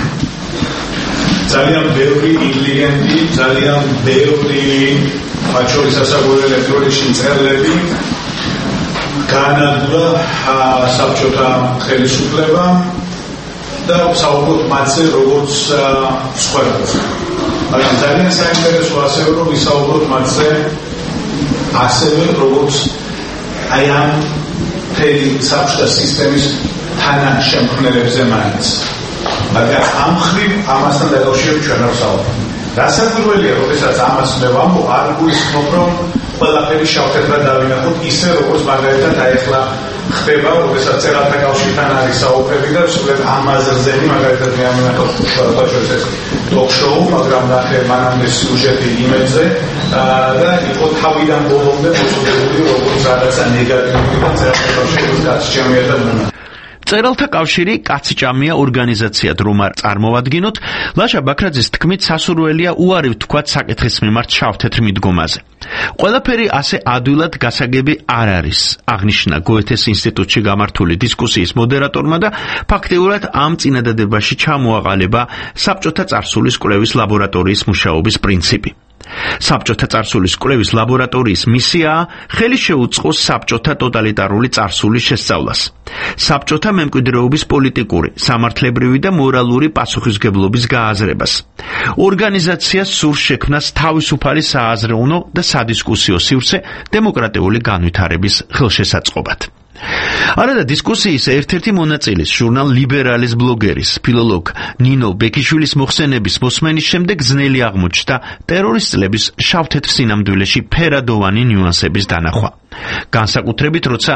ძალიან ბევრი ინტელიგენტი, ძალიან ბევრი მათ შორის ასაკობრივი ელექტრონიკში მწერლები განადგურა საბჭოთა ხელისუფლება და საუბრობთ მათზე როგორც სხვებს. მაგრამ ძალიან საინტერესო ასევე რომ ვისაუბროთ მათზე ასევე როგორც აი ამ მთელი საბჭოთა სისტემის თანაშემქმნელებზე მაინც. მაგრამ ამ ხრივ ამასთან დაკავშირებით ჩვენ არ ვსაუბრობთ. დასაკვირველია, როდესაც ამას მე ვამბობ, არ გულისხმობ, რომ ყველაფერი შავ-თეთრად დავინახოთ ისე, როგორც მაგალითად აეხლა ხდება, როდესაც წერალთა კავშირთან არის საუბრები და სულ ამ აზრზე მაგალითად მე ამინახავ შევაჩვენოთ ეს ტოქ-შოუ, მაგრამ ნახე მანამდე სიუჟეტი იმედზე და იყო თავიდან ბოლომდე მოწოდებული როგორც რაღაცა ნეგატიური და წერალთა კავშირის გასჭამია და მონა. წერალთა კავშირი კაცჭამია ორგანიზაციად რომ არ წარმოვადგინოთ, ლაშა ბაქრაძის თქმით სასურველია უარი ვთქვათ საკითხის მიმართ შავ-თეთრ მიდგომაზე. ყველაფერი ასე ადვილად გასაგები არ არის, აღნიშნა გოეთეს ინსტიტუტში გამართული დისკუსიის მოდერატორმა და ფაქტიურად ამ წინადადებაში ჩამოაყალიბა საბჭოთა წარსულის კვლევის ლაბორატორიის მუშაობის პრინციპი. საბჭოთა წარსულის კვლევის ლაბორატორიის მისიაა ხელი შეუწყოს საბჭოთა ტოტალიტარული წარსულის შესწავლას, საბჭოთა მემკვიდრეობის პოლიტიკური, სამართლებრივი და მორალური პასუხისმგებლობის გააზრებას. ორგანიზაციას სურს შექმნას თავისუფალი სააზროვნო და სადისკუსიო სივრცე დემოკრატიული განვითარების ხელშესაწყობად. არადა დისკუსიის ერთ-ერთი მონაწილის, ჟურნალ ლიბერალის ბლოგერის, ფილოლოგ ნინო ბექიშვილის მოხსენების მოსმენის შემდეგ ძნელი აღმოჩნდა ტერორის წლების შავ-თეთრ სინამდვილეში ფერადოვანი ნიუანსების დანახვა. განსაკუთრებით, როცა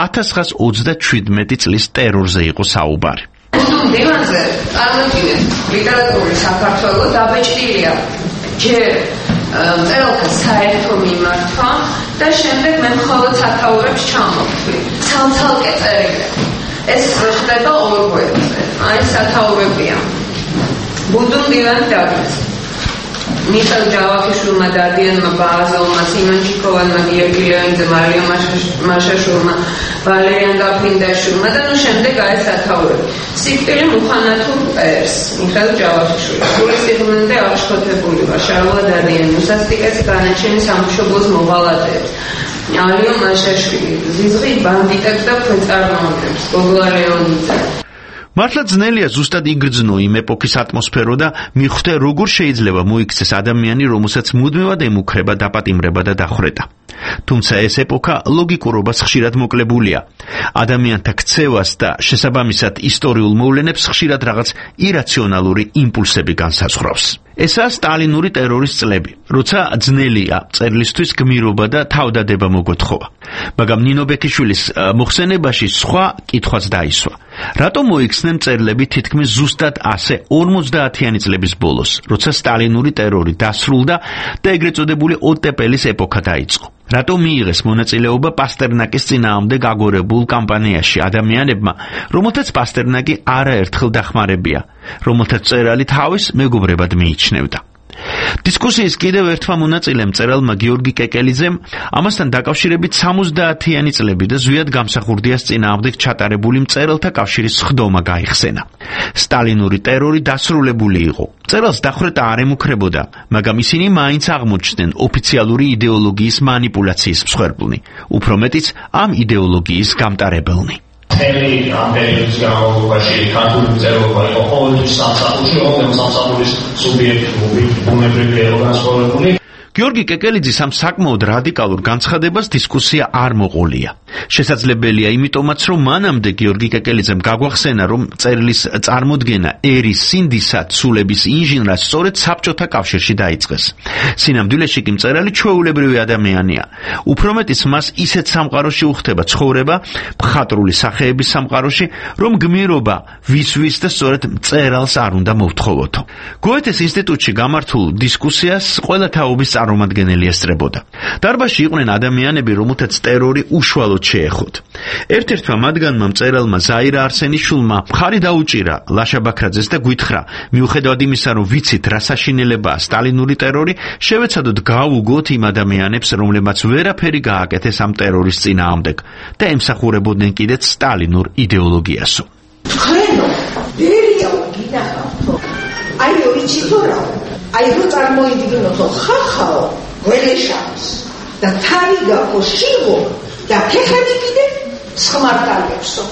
1927 წლის ტერორზე იყო საუბარი. დივანზე წარმოიდგინეთ, ლიტერატურული საქართველო დაბეჭდილია ჯერ მწერალთა საერთო მიმართვა და შემდეგ მე მხოლოდ სათაურებს ჩამოვთვლი. ცალ-ცალკე წერილები. ეს ხდება ორ გვერდზე. აი სათაურებია. ბუდუნ დივანი დაგეს. მიხეილ ჯავახიშვილმა, დადიანმა ბააზოვმა, სიმონ ჩიქოვანმა, გიორგი ლეონიძემ, მარია მაშაშვილმა, ვალერიან გაფრინდაშვილმა და ნუ შემდეგ აი სათაურები. სიკვდილი მუხანათურ წერს, მიხეილ ჯავახიშვილი. სული სიღრმეზე აღშფოთებული ვარ, შარლა დადიანი, უსასტიკეს განაჩენი სამშობლოს მოღალატეებს. ალიო მაშაშვილი, ზიზღი ბანდიტებს და ქვეწარმოებებს, გოგლა ლეონიძე. მართლა ძნელია ზუსტად იგრძნო იმ ეპოქის ატმოსფერო და მიხვდე როგორ შეიძლება მოიქცეს ადამიანი, რომელსაც მუდმივად ემუქრება დაპატიმრება და დახვრეტა. თუმცა ეს ეპოქა ლოგიკურობას ხშირად მოკლებულია. ადამიანთა ქცევას და შესაბამისად ისტორიულ მოვლენებს ხშირად რაღაც ირაციონალური იმპულსები განსაზღვრავს. ესაა სტალინური ტერორის წლები, როცა ძნელია წერლისთვის გმირობა და თავდადება მოგვეთხოვა. მაგრამ ნინო ბექიშვილის მოხსენებაში სხვა კითხვაც დაისვა. რატომ მოიქცნენ წერლები თითქმის ზუსტად ასე 50-იანი წლების ბოლოს, როცა სტალინური ტერორი დასრულდა და ეგრეთ წოდებული ოტეპელის ეპოქა დაიწყო? რატომ მიიღეს მონაწილეობა პასტერნაკის წინააღმდეგ აგორებულ კამპანიაში ადამიანებმა, რომელთაც პასტერნაკი არაერთხელ დახმარებია, რომელთაც წერალი თავის მეგობრებად მიიჩნევდა? დისკუსიის კიდევ ერთმა მონაწილემ, მწერალმა გიორგი კეკელიძემ, ამასთან დაკავშირებით 70-იანი წლები და ზვიად გამსახურდიას წინააღმდეგ ჩატარებული მწერალთა კავშირის სხდომა გაიხსენა. სტალინური ტერორი დასრულებული იყო. მწერალს დახვრეტა არ ემუქრებოდა, მაგრამ ისინი მაინც აღმოჩნდნენ ოფიციალური იდეოლოგიის манипуляციის მსხვერპლნი, უფრო მეტიც ამ იდეოლოგიის გამტარებელნი. Eli periods განმავლობაში ქართული მწერლობა იყო ყოველთვის სამსახურში, ყოველთვის სამსახურის სუბიექტი, ბუნებრივი იყო განსხვავებული. გიორგი კეკელიძის ამ საკმაოდ რადიკალურ განცხადებას დისკუსია არ მოყოლია. შესაძლებელია იმიტომაც, რომ მანამდე გიორგი კეკელიძემ გაგვახსენა, რომ წერილის წარმოდგენა ერის სინდისა ცულების ინჟინრად სწორედ საბჭოთა კავშირში დაიწყეს. სინამდვილეში კი მწერალი ჩვეულებრივი ადამიანია. უფრო მეტიც მას ისეთ სამყაროში უხდება ცხოვრება, მხატვრული სახეების სამყაროში, რომ გმირობა ვის და სწორედ მწერალს არ უნდა მოვთხოვოთო. გოეთეს ინსტიტუტში გამართულ დისკუსიას ყველა თაობის წარმომადგენელი ესწრებოდა. დარბაზში იყვნენ ადამიანები, რომელთაც ტერორი უშუალოდ შეეხოთ. ერთ-ერთმა მათგანმა მწერალმა ზაირა არსენიშვილმა მხარი დაუჭირა ლაშა ბაქრაძეს და გვითხრა, მიუხედავად იმისა, რომ ვიცით რა საშინელებაა სტალინური ტერორი, შევეცადოთ გავუგოთ იმ ადამიანებს, რომლებმაც ვერაფერი გააკეთეს ამ ტერორის წინააღმდეგ და ემსახურებოდნენ კიდეც სტალინურ იდეოლოგიასო. თქვენო ბერია გინახავთო აი ვიცითო რა აი რო წარმოიდგინოთო ხახაო გველეშავს და თავი გაქო შიგო და ფეხები კიდე სხმარტალებსო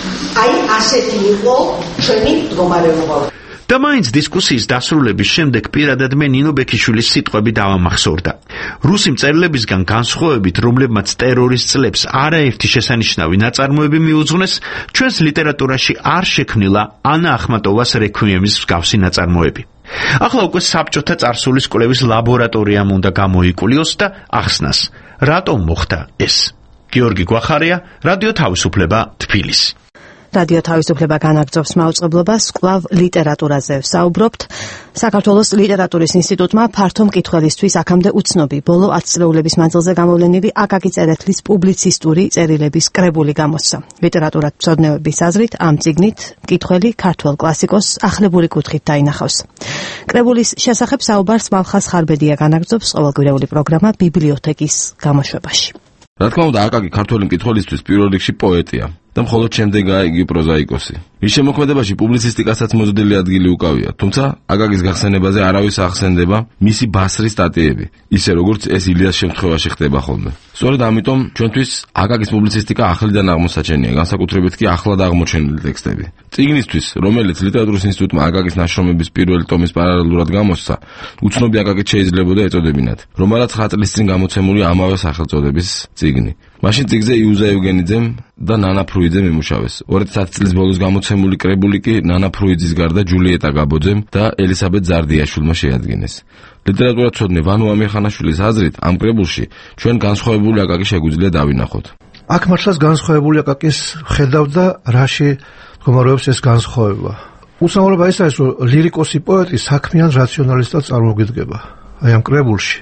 აი ასეთი იყო ჩვენი მდგომარეობა. და მაინც დისკუსიის დასრულების შემდეგ პირადად მე ნინო ბექიშვილის სიტყვები დავამახსოვრდა. რუსი მწერლებისგან განსხვავებით, რომლებმაც ტერორის წლებს არაერთი შესანიშნავი ნაწარმოები მიუძღვნეს, ჩვენს ლიტერატურაში არ შექმნილა ანა ახმატოვას რექვიემის მსგავსი ნაწარმოები. ახლა უკვე საბჭოთა წარსულის კვლევის ლაბორატორიამ უნდა გამოიკულიოს და ახსნას, რატომ მოხდა ეს. გიორგი გვახარია, რადიო თავისუფლება, თბილისი. რადიო თავისუფლება განაგრძობს მაუწყებლობას, კვლავ ლიტერატურაზე ვსაუბრობთ. საქართველოს ლიტერატურის ინსტიტუტმა ფართო მკითხველისთვის აქამდე უცნობი ბოლო 10 წლეულების მანძილზე გამოვლენილი აკაკი წერეთლის პუბლიცისტური წერილების კრებული გამოსცა. ლიტერატურად მცოდნეების აზრით ამ წიგნით მკითხველი ქართველ კლასიკოსს ახლებური კუთხით დაინახავს. კრებულის შესახებ საუბარს მალხაზ ხარბედია განაგრძობს ყოველკვირეული პროგრამა ბიბლიოთეკის გამოშვებაში. რა თქმა უნდა, აკაკი ქართველი მკითხველისთვის პირველ რიგში პოეტია. და მხოლოდ შემდეგაა იგი პროზაიკოსი. ის შემოქმედებაში პუბლიცისტიკასაც მოზრდილი ადგილი უკავია, თუმცა აკაკის გახსენებაზე არავის ახსენდება მისი ბასრი სტატიები, ისე როგორც ეს ილიას შემთხვევაში ხდება ხოლმე. სწორედ ამიტომ ჩვენთვის აკაკის პუბლიცისტიკა ახლიდან აღმოსაჩენია, განსაკუთრებით კი ახლად აღმოჩენილი ტექსტები. წიგნისთვის, რომელიც ლიტერატურის ინსტიტუტმა აკაკის ნაშრომების პირველი ტომის პარალელურად გამოსცა, უცნობი აკაკით შეიძლებოდა ეწოდებინათ, რომ არა 9 წლის წინ გამოცემული ამავე სახელწოდების წიგნი. მაშინ წიგნზე იუზა ევგენიძემ და ნანა ფრუიძემ იმუშავეს. 2010 წლის ბოლოს გამოცემული კრებული კი ნანა ფრუიძის გარდა ჯულიეტა გაბოძემ და ელისაბედ ზარდიაშვილმა შეადგინეს. ლიტერატურათმცოდნე ვანო ამირხანაშვილის აზრით, ამ კრებულში ჩვენ განსხვავებული აკაკი შეგვიძლია დავინახოთ. აქ მართლაც განსხვავებული აკაკის ხედავდა, რაში მდგომარეობს ეს განსხვავება. უცნაურობა ის არის, რომ ლირიკოსი პოეტი საქმიან რაციონალისტად წარმოგიდგება აი ამ კრებულში.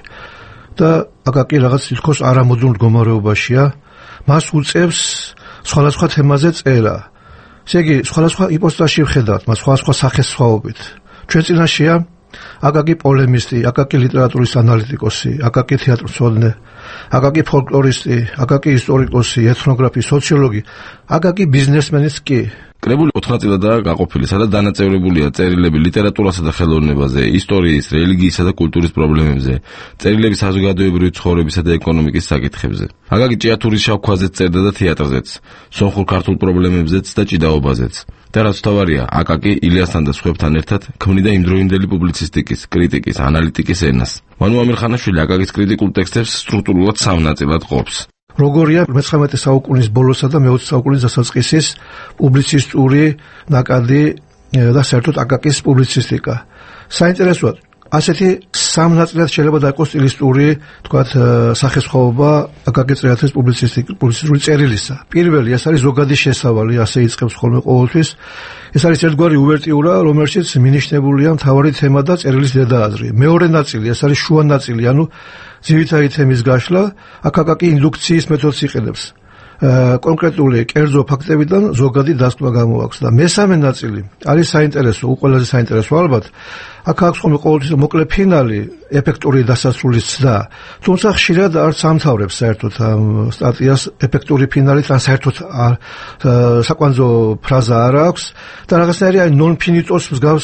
და აკაკი რაღაც თითქოს არამოდრონ მდგომარეობაშია, მას უწევს სხვადასხვა თემაზე წერა. ესე იგი, სხვადასხვა იპოსტაში ვხედავთ, მას სხვადასხვა სახესხვაობით. ჩვენ წინაშეა აკაკი პოლემისტი, აკაკი ლიტერატურის ანალიტიკოსი, აკაკი თეატრმცოდნე, აკაკი ფოლკლორისტი, აკაკი ისტორიკოსი, ეთნოგრაფი, სოციოლოგი, აკაკი ბიზნესმენიც კი. კრებული 4 ნაწილადაა გაყოფილი, სადაც დანაწევრებულია წერილები ლიტერატურასა და ხელოვნებაზე, ისტორიის, რელიგიისა და კულტურის პრობლემებზე, წერილები საზოგადოებრივი ცხოვრებისა და ეკონომიკის საკითხებზე. აკაკი ჭიათურის შავ ქვაზეც წერდა და თეატრზეც, სომხურ ქართულ პრობლემებზეც და ჭიდაობაზეც. და რაც თავარია, აკაკი ილიასთან და სხვებთან ერთად ქმნიდა იმდროინდელი პუბლიცისტიკის, კრიტიკის, ანალიტიკის ენას. ვანო ამირხანაშვილი აკაკის კრიტიკულ ტექსტებს სტრუქტურულად 3 ნაწილად ყოფს. როგორია მე-19 საუკუნის ბოლოსა და მე-20 საუკუნის დასაწყისის პუბლიცისტური ნაკადი და საერთოდ აკაკის პუბლიცისტიკა. საინტერესოა, ასეთი 3 ნაწილად შეიძლება დაიყოს სტილისტური, თქვათ, სახესხვაობა აკაკის წერილების პუბლიცისტური წერილისა. პირველი, ეს არის ზოგადი შესავალი, ასე იწყებს ხოლმე ყოველთვის. ეს არის ერთგვარი უვერტიურა, რომელშიც მინიშნებულია მთავარი თემა და წერილის დედააზრი. მეორე ნაწილი, ეს არის შუა ნაწილი, ანუ ძირითადი თემის გაშლა, აქ აკაკი ინდუქციის მეთოდს იყენებს. კონკრეტული კერძო ფაქტებიდან ზოგადი დასკვნა გამოაქვს და მესამე ნაწილი არის საინტერესო, ყველაზე საინტერესო ალბათ. აქ აქვს ხოლმე ყოველთვის მოკლე ფინალი, ეფექტური დასასრულის ცდა, თუმცა ხშირად არც ამთავრებს საერთოდ ამ სტატიას ეფექტური ფინალით, ან საერთოდ საკვანძო ფრაზა არ აქვს და რაღაცნაირი აი non finitos მსგავს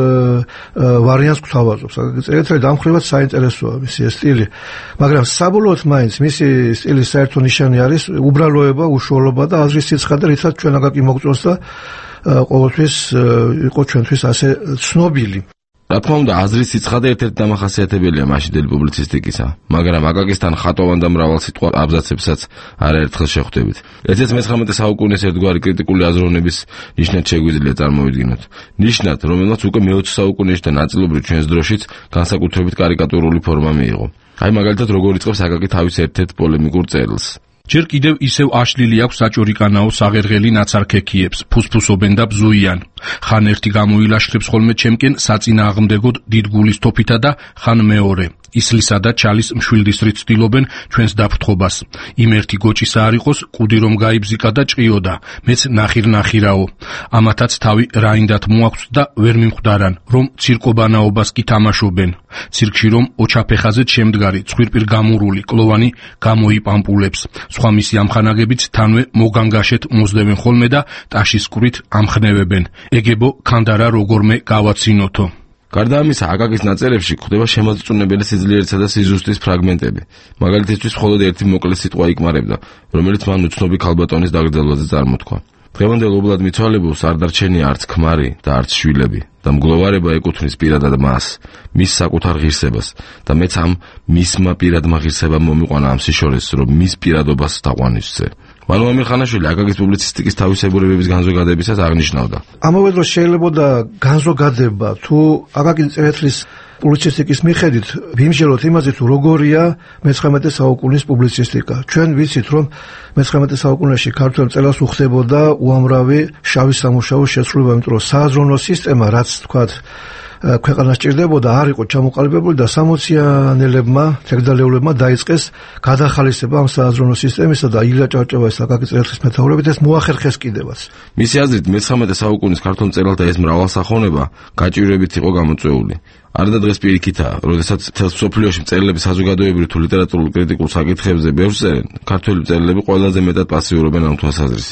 ვარიანტს გვთავაზობს. წერილები დამხრივად საინტერესოა მისი სტილი, მაგრამ საბოლოოდ მაინც მისი სტილის საერთო ნიშანი არის უბრალოება, უშუალობა და აზრის სიცხადე, რითაც ჩვენ აკაკი მოგწონს და ყოველთვის იყო ჩვენთვის ასე ცნობილი. რა თქმა უნდა, აზრის სიცხადე ერთ-ერთი დამახასიათებელია მაშინდელი პუბლიცისტიკისა, მაგრამ აკაკისთან ხატოვან და მრავალსიტყვა აბზაცებსაც არაერთხელ შეხვდებით. ესეც მე-19 საუკუნის ერთგვარი კრიტიკული აზროვნების ნიშნად შეგვიძლია წარმოვიდგინოთ. ნიშნად, რომელმაც უკვე მე-20 საუკუნეში და ნაწილობრივ ჩვენს დროშიც განსაკუთრებით კარიკატურული ფორმა მიიღო. აი მაგალითად, როგორ იწყებს აკაკი თავის ერთ-ერთ პოლემიკურ წერილს. ჯერ კიდევ ისევ აშლილი აქვს საჭორიკანაო საღერღელი ნაცარქექიებს, ფუსფუსობენ და ბზუიან. ხან ერთი გამოილაშქრებს ხოლმე ჩემკენ საწინააღმდეგოდ დიდ გულის თოფითა და ხან მეორე. ისლისა და ჩალის მშვილდისრით ცდილობენ ჩვენს დაფრთხობას. იმ ერთი გოჭისა არ იყოს, კუდი რომ გაიბზიკა და ჭყიოდა, მეც ნახირ-ნახირაო. ამათაც თავი რაინდათ მოაქვთ და ვერ მიმხვდარან, რომ ცირკობანაობას კი თამაშობენ. ცირკში რომ ოჩაფეხაზეც შემდგარი, ცხვირპირ გამურული, კლოვანი გამოიპამპულებს. სხვა მისი ამხანაგებიც თანვე მოგანგაშეთ მოძდევენ ხოლმე და ტაშის ყვრით ამხნევებენ. ეგებო ქანდარა როგორმე გავაცინოთო. გარდა ამისა, აკაკის ნაწერებში გვხვდება შემოწუნებელი სიძლიერისა და სიზუსტის ფრაგმენტები. მაგალითისთვის, მხოლოდ ერთი მოკლე სიტყვა იკმარებდა, რომელიც მან უცნობი ქალბატონის დაგრძელვაზე წარმოთქვა. დღევანდელ ობლად მიცვალებულს არ დარჩენია არც ქმარი და არც შვილები და მგლოვარება ეკუთვნის პირადად მას, მის საკუთარ ღირსებას და მეც ამ მისმა პირადმა ღირსებამ მომიყვანა ამ სიშორეს, რომ მის პირადობას დაყვანისწე. ვანო ამირხანაშვილი აკაკის პუბლიცისტიკის თავისებურებების განზოგადებისას აღნიშნავდა. ამავე დროს შეიძლება განზოგადება თუ აკაკის წერილების პუბლიცისტიკის მიხედვით ვიმსჯელოთ იმაზე, თუ როგორია მე-19 საუკუნის პუბლიცისტიკა. ჩვენ ვიცით, რომ მე-19 საუკუნეში ქართველ მწერლს უხდებოდა უამრავი შავი სამუშაოს შესრულება, იმიტომ რომ სააზროვნო სისტემა, რაც თქვათ ქვეყანას ჭირდებოდა, არ იყო ჩამოყალიბებული და 60-იანელებმა, თეგდალეულებმა დაიწყეს გადახალისება ამ სააზროვნო სისტემისა და ილია ჭავჭავაძის აკაკის წერილების მეთაურობით ეს მოახერხეს კიდევაც. მისი აზრით, მე-19 საუკუნის ქართულ მწერალთა ეს მრავალსახონება გაჭირვებით იყო გამოწვეული. არდა დღეს პირიქითაა, როდესაც მთელს მსოფლიოში მწერლები საზოგადოებრივ თუ ლიტერატურულ კრიტიკულ საკითხებზე ბევრს წერენ, ქართველი მწერლები ყველაზე მეტად პასიურობენ ამ თვალსაზრისით.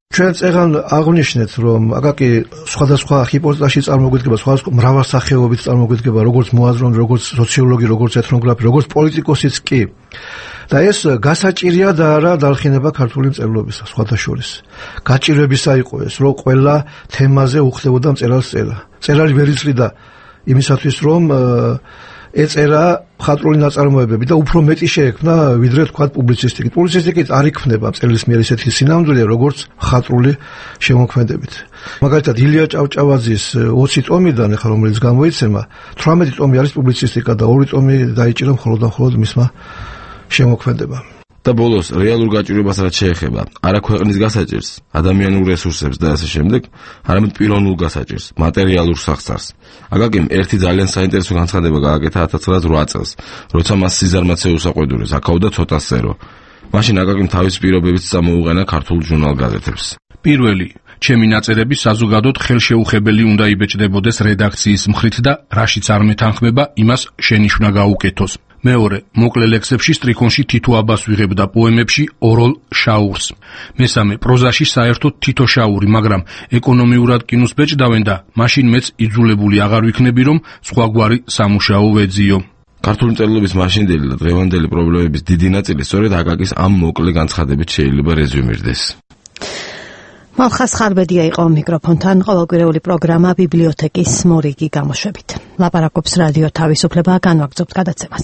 ჩვენ წეგან აღნიშნეთ, რომ აკაკი სხვადასხვა ჰიპოთეზაში წარმოგვიდგება, სხვადასხვა მრავალსახეობით წარმოგვიდგება, როგორც მოაზროვნე, როგორც სოციოლოგი, როგორც ეთნოგრაფი, როგორც პოლიტიკოსიც კი. და ეს გასაჭირია და არა დალხინება ქართული მწერლობისა, სხვათა შორის. გაჭირვებისა იყო ეს, რომ ყველა თემაზე უხდებოდა მწერალს წერა. მწერალი ვერ იცლიდა იმისათვის, რომ ეწერა მხატვრული ნაწარმოებები და უფრო მეტი შეექმნა, ვიდრე თქვა პუბლიცისტიკით. პუბლიცისტიკით არ იქმნება მწერლის მიერ ისეთი სინამდვილე, როგორც მხატვრული შემოქმედებით. მაგალითად, ილია ჭავჭავაძის 20 ტომიდან, ახლა რომელიც გამოიცემა, 18 ტომი არის პუბლიცისტიკა და 2 ტომი დაიჭირა მხოლოდ მისმა შემოქმედებამ. და ბოლოს რეალურ გაჭირვებას რაც შეეხება, არა ქვეყნის გასაჭირს, ადამიანურ რესურსებს და ასე შემდეგ, არამედ პიროვნულ გასაჭირს, მატერიალურ სახსარს. აკაკიმ ერთი ძალიან საინტერესო განცხადება გააკეთა 1908 წელს, როცა მას სიზარმაცე უსაყვედურეს, აკავდა ცოტასწერო. მაშინ აკაკიმ თავის პირობებიც წამოუყენა ქართულ ჟურნალ-გაზეთებს. პირველი, ჩემი ნაწერები საზოგადოდ ხელშეუხებელი უნდა იბეჭდებოდეს რედაქციის მხრით და რაშიც არ მეთანხმება, იმას შენიშვნა გაუკეთოს. მეორე, მოკლე ლექსებში სტრიქონში თითო აბას ვიღებ და პოემებში ოროლ შაურს. მესამე, პროზაში საერთოდ თითო შაური, მაგრამ ეკონომიურად კინოს ბეჭდავენ და მაშინ მეც იძულებული აღარ ვიქნები, რომ სხვაგვარი სამუშაო ვეძიო. ქართული მწერლობის მაშინდელი და დღევანდელი პრობლემების დიდი ნაწილი სწორედ აკაკის ამ მოკლე განცხადებით შეიძლება რეზუმირდეს. მალხას ხარბედია იყო მიკროფონთან, ყოველკვირეული პროგრამა ბიბლიოთეკის მორიგი გამოშვებით. ლაპარაკობს რადიო თავისუფლება, განვაგრძობთ გადაცემას.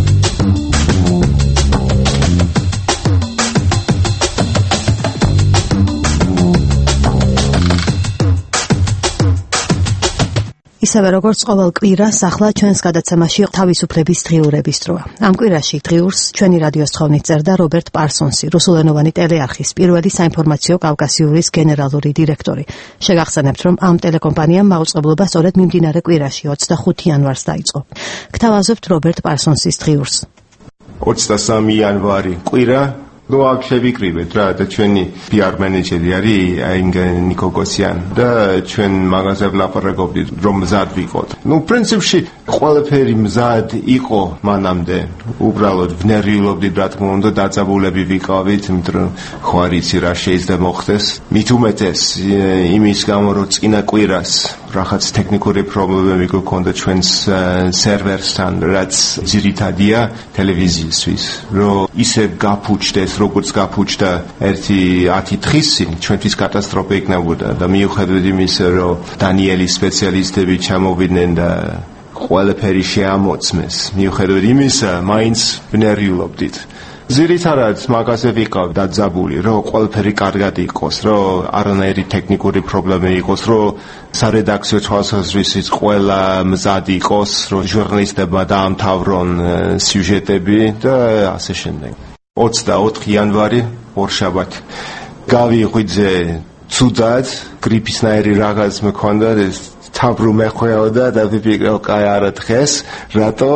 ისევე როგორც ყოველ კვირას, ახლა ჩვენს გადაცემაში თავისუფლების დღიურების დროა. ამ კვირაში დღიურს ჩვენი რადიოს თხოვნით წერდა რობერტ პარსონსი, რუსულენოვანი ტელეარხის პირველი საინფორმაციო კავკასიურის გენერალური დირექტორი. შეგახსენებთ, რომ ამ ტელეკომპანიამ მაუწყებლობა სწორედ მიმდინარე კვირაში 25 იანვარს დაიწყო. გთავაზობთ რობერტ პარსონსის დღიურს. 23 იანვარი კვირა ნუ აქ შევიკრიბეთ რა და ჩვენი PR მენეჯერი არის აინგა ნიკოგოსյան და ჩვენ მაგაზე ვლაპარაკობდით რომ მზად ვიყოთ. ნუ პრინციპში ყველაფერი მზად იყო მანამდე. უბრალოდ ვნერიულობდით რა თქმა უნდა დაძაბულები ვიყავით, იმიტომ რომ ხო არ იცი რა შეიძლება მოხდეს. მით უმეტეს იმის გამო რომ წინა კვირას რაღაც ტექნიკური პრობლემები გქონდა ჩვენს სერვერსთან, რაც ძირითადია ტელევიზიისთვის, რომ ისე გაფუჭდეს როგორც გაფუჭდა ერთი 10 დღის წინ, ჩვენთვის კატასტროფა იქნებოდა და მიუხედავად იმისა, რომ დანიელის სპეციალისტები ჩამოვიდნენ და ყველაფერი შეამოწმეს, მიუხედავად იმისა, მაინც ვნერიულობდით. ძირითადად მაგაზე ვიყავ დაძაბული, რომ ყველაფერი კარგად იყოს, რომ არანაირი ტექნიკური პრობლემა იყოს, რომ სარედაქციო თვალსაზრისით ყველა მზად იყოს, რომ ჟურნალისტებმა დაამთავრონ სიუჟეტები და ასე შემდეგ. 24 იანვარი ორშაბათ გავიღვიძე ცუდად, გრიპისნაირი რაღაც მქონდა, თავბრუ მეხვეოდა და ვიფიქრე, კაი არა დღეს, რატო?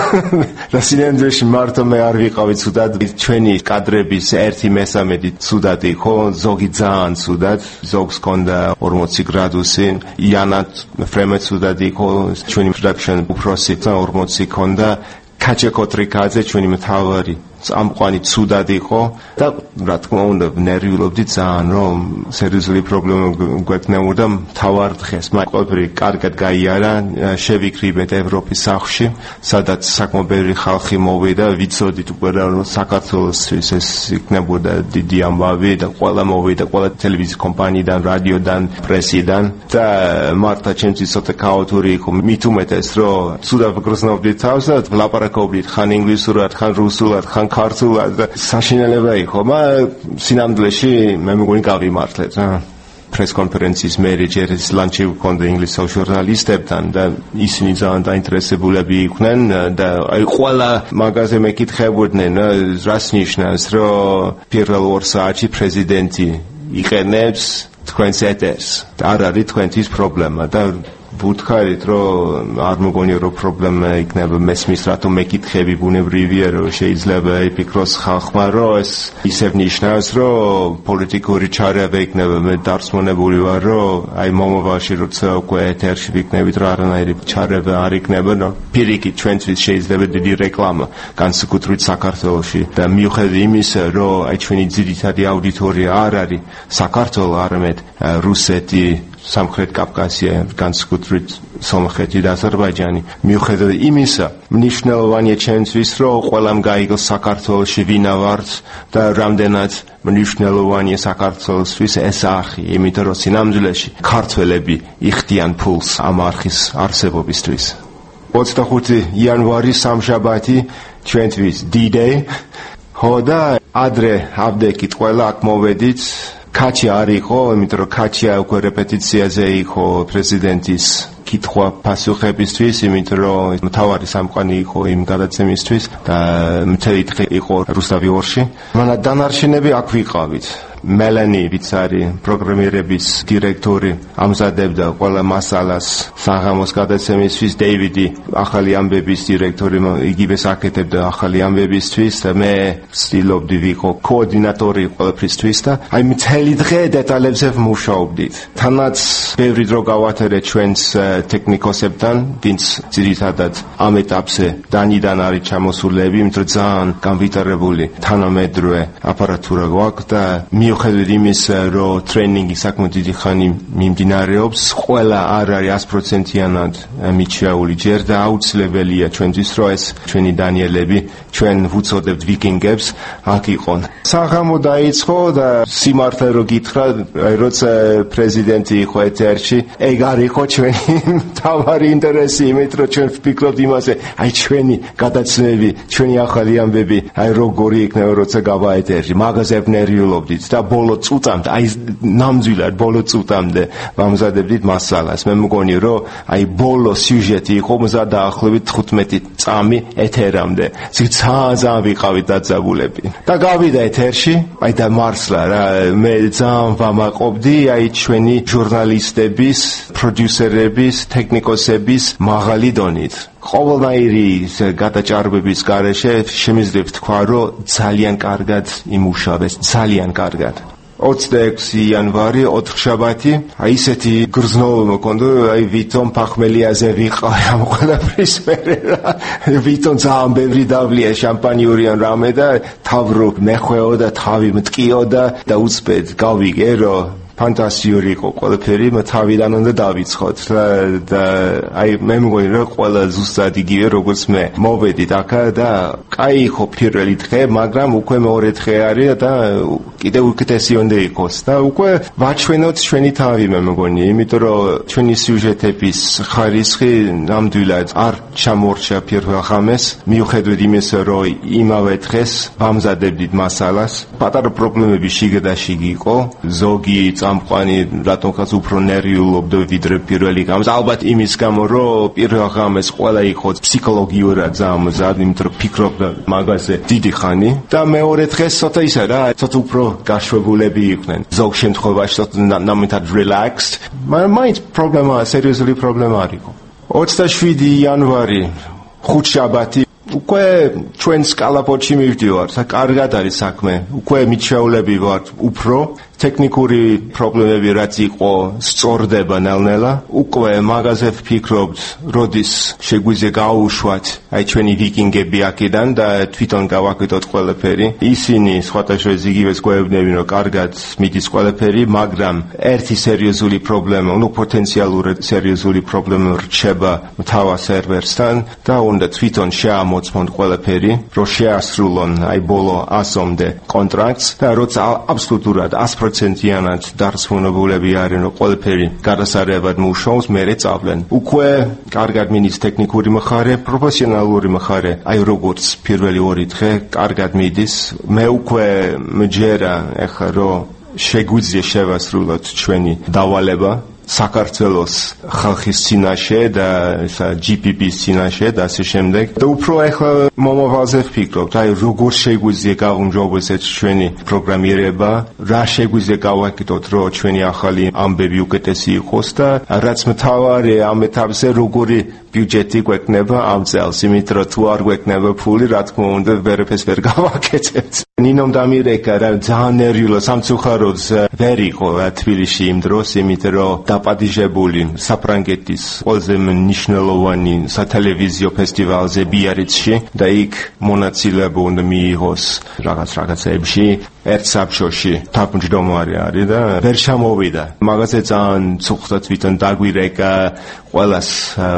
და სინამდვილეში მარტო მე არ ვიყავი ცუდად, ჩვენი კადრების 1/3 ცუდად იყო, ზოგი ძალიან ცუდად, ზოგს ჰქონდა 40 გრადუსი, იანა ფრემე ცუდად იყო, ჩვენი production უფროსი 40 ჰქონდა, კაჩა კოტრიკაძე ჩვენი მთავარი წამყვანი ცუდად იყო და რა თქმა უნდა ვნერიულობდი ძალიან, რომ სერიოზული პრობლემა გვექნებოდა მთავარ დღეს. მაგრამ ყველაფერი კარგად გაიარა, შევიკრიბეთ ევროპის სახლში, სადაც საკმაოდ ბევრი ხალხი მოვიდა, ვიცოდით უკვე რომ საქართველოსთვის ეს იქნებოდა დიდი ამბავი და ყველა მოვიდა, ყველა ტელევიზიის კომპანიიდან, რადიოდან, პრესიდან და მარტა ჩემთვის ცოტა ქაოტური იყო. მით უმეტეს, რომ ცუდად ვგრძნობდი თავს და ვლაპარაკობდით ხან ინგლისურად, ხან რუსულად, ხან ქართულად და საშინელება იყო, მაგრამ სინამდვილეში მე მგონი გავიმართლეთ რა. პრეს კონფერენციის მენეჯერის ლანჩი ვქონდა ინგლისელ ჟურნალისტებთან და ისინი ძალიან დაინტერესებულები იყვნენ და აი ყველა მაგაზე მეკითხებოდნენ, რას ნიშნავს, რომ პირველ 2 საათში პრეზიდენტი იყენებს თქვენს ეთერს. არ არის თქვენთვის პრობლემა და ვუთხარით, რომ არ მოგონი რომ პრობლემა იქნება მესმის რატომ მეკითხები ბუნებრივია რომ შეიძლება იფიქროს ხალხმა რომ ეს ისევ ნიშნავს რომ პოლიტიკური ჩარევა იქნება მე დარწმუნებული ვარ რომ აი მომავალში როცა უკვე ეთერში ვიქნებით რომ არანაირი ჩარევა არ იქნება რომ პირიქით ჩვენთვის შეიძლება დიდი რეკლამა განსაკუთრებით საქართველოში და მიუხედავად იმისა რომ აი ჩვენი ძირითადი აუდიტორია არ არის საქართველო არამედ რუსეთი სამხრეთ კავკასია განსაკუთრებით სომხეთი და აზერბაიჯანი მიუხედავად იმისა მნიშვნელოვანია ჩვენთვის რომ ყველამ გაიგოს საქართველოში ვინა ვართ და რამდენად მნიშვნელოვანია საქართველოსთვის ეს არხი იმიტომ რომ სინამდვილეში ქართველები იხდიან ფულს ამ არხის არსებობისთვის 25 იანვარი სამშაბათი ჩვენთვის D-Day ხოდა ადრე ავდექით ყველა აქ მოვედით Kachi არ იყო, იმიტომ რომ Kachi უკვე რეპეტიციაზე იყო პრეზიდენტის კითხვა პასუხებისთვის, იმიტომ რომ მთავარი სამყარო იყო იმ გადაცემისთვის და მთელი დღე იყო რუსთავიორში. მან დანარჩენები აქ ვიყავით. მელანი ვიცარი პროგრამირების დირექტორი ამზადებდა ყველა მასალას საღამოს გადაცემისთვის დეივიდი ახალი ამბების დირექტორი იგივე საკეთებდა ახალი ამბებისთვის და მე ვცდილობდი ვიყო კოორდინატორი ყველაფრისთვის და აი მთელი დღე დეტალებზე ვმუშაობდით თანაც ბევრი დრო გავატარეთ ჩვენს ტექნიკოსებთან ვინც ძირითადად ამ ეტაპზე დანიდან არის ჩამოსულები იმიტომ რომ ძალიან განვითარებული თანამედროვე აპარატურა გვაქვს და მიუხედავად იმისა, რომ ტრეინინგი საკმაოდ დიდი ხანი მიმდინარეობს, ყველა არ არის 100%-იანად მიჩვეული ჯერ და აუცილებელია ჩვენთვის, რომ ეს ჩვენი დანიელები, ჩვენ ვუწოდებთ ვიკინგებს, აქ იყონ. საღამო დაიწყო და სიმართლე რო გითხრა, როცა პრეზიდენტი იყო ეთერში, ეგ არ იყო ჩვენი თავარი ინტერესი, იმიტომ რომ ჩვენ ვფიქრობთ იმაზე, აი ჩვენი გადაცემები, ჩვენი ახალი ამბები, აი როგორი იქნება, როცა გავა ეთერში, მაგაზე ვნერვიულობდით და ბოლო წუთამდე, აი ნამდვილად ბოლო წუთამდე ვამზადებდით მასალას. მე მგონი რომ აი ბოლო სიუჟეტი იყო მზად დაახლოებით 15 წამი ეთერამდე. ძალიან ვიყავით დაძაბულები. და გავიდა ეთერში, აი და მარსლა რა, მე ძალიან ვამაყობდი აი ჩვენი ჟურნალისტების, პროდიუსერების, ტექნიკოსების მაღალი დონით. ყოველნაირი გადაჭარბების გარეშე შემიძლია ვთქვა, რომ ძალიან კარგად იმუშავეს, ძალიან კარგად. 26 იანვარი, ოთხშაბათი, აი ისეთი გრძნობა მქონდა, აი ვიტონ ფახმელიაზე ვიყავ ამ ყველაფრის მერე რა. ვიტონ ძალიან ბევრი დავლია შამპანიური ან რამე და თავრო მეხვეოდა, თავი მტკიოდა და უცბად გავიგე, რომ ფანტასტიკური იყო ყველაფერი, თავიდან უნდა დავიწყოთ და აი მე მგონი რომ ყველა ზუსტად იგივე როგორც მე მოვედით აქა და კაი იყო პირველი დღე, მაგრამ უკვე მეორე დღე არის და კიდევ უკეთესი უნდა იყოს და უკვე ვაჩვენოთ ჩვენი თავი მე მგონი, იმიტომ რომ ჩვენი სიუჟეტების ხარისხი ნამდვილად არ ჩამორჩა პირველ ღამეს, მიუხედავად იმისა, რომ იმავე დღეს ვამზადებდით მასალას, პატარა პრობლემები შიგადაშიგი იყო, ზოგი ამყვანი რატომღაც უფრო ნერვიულობდა ვიდრე პირველი ღამეს. ალბათ იმის გამო, რომ პირველ ღამეს ყველა იყო ფსიქოლოგიურად ძალიან მზად, იმიტომ რომ ფიქრობდა მაგაზე დიდი ხანი და მეორე დღეს ცოტა ისა რა, ცოტა უფრო გაშვებულები იყვნენ. ზოგ შემთხვევაში ცოტა ნამდვილად relaxed. მაინც პრობლემა, სერიოზული პრობლემა არ იყო. 27 იანვარი, ხუთშაბათი უკვე ჩვენს კალაპოტში მივდივართ, კარგად არის საქმე. უკვე მიჩვეულები ვართ უფრო ტექნიკური პრობლემები რაც იყო სწორდება ნელ-ნელა. უკვე მაგაზე ვფიქრობთ, როდის შეგვიძლია გაუშვათ აი ჩვენი ვიკინგები აქედან და თვითონ გავაკეთოთ ყველაფერი. ისინი სხვათაშორის იგივეს გვეუბნებიან, რომ კარგად მიდის ყველაფერი, მაგრამ ერთი სერიოზული პრობლემა, ну პოტენციალურად სერიოზული პრობლემა რჩება მთავარ სერვერსთან და უნდა თვითონ შეამოწმონ ყველაფერი, რომ შეასრულონ აი ბოლო 100-მდე კონტრაქტს და როცა აბსოლუტურად 100%-იანად დარწმუნებულები არიან, რომ ყველაფერი გადასარევად მუშაობს, მერე წავლენ. უკვე კარგად მიდის ტექნიკური მხარე, პროფესიონალური მხარე, აი როგორც პირველი ორი დღე კარგად მიდის. მე უკვე მჯერა ეხლა რომ შეგვიძლია შევასრულოთ ჩვენი დავალება საქართველოს ხალხის წინაშე და GPP-ის წინაშე და ასე შემდეგ. და უფრო ახლა მომავალზე ვფიქრობთ, აი როგორ შეგვიძლია გავუმჯობესოთ ჩვენი პროგრამირება, რა შეგვიძლია გავაკეთოთ, რომ ჩვენი ახალი ამბები უკეთესი იყოს და რაც მთავარი ამ ეტაპზე როგორი ბიუჯეტი გვექნება ამ წელს, იმიტომ რომ თუ არ გვექნება ფული, რა თქმა უნდა, ვერაფერს ვერ გავაკეთებთ. ნინომ დამირეკა რა ძალიან ნერვიულო სამწუხაროდ ვერ იყო თბილისში იმ დროს, იმიტომ რომ დაპატიჟებული საფრანგეთის ყველაზე მნიშვნელოვანი სატელევიზიო ფესტივალზე ბიარიცში და იქ მონაწილეობა უნდა მიიღოს რაღაცებში ერთ საბჭოში თავმჯდომარე არის და ვერ ჩამოვიდა. მაგაზე ძალიან წუხდა თვითონ დაგვირეკა ყველას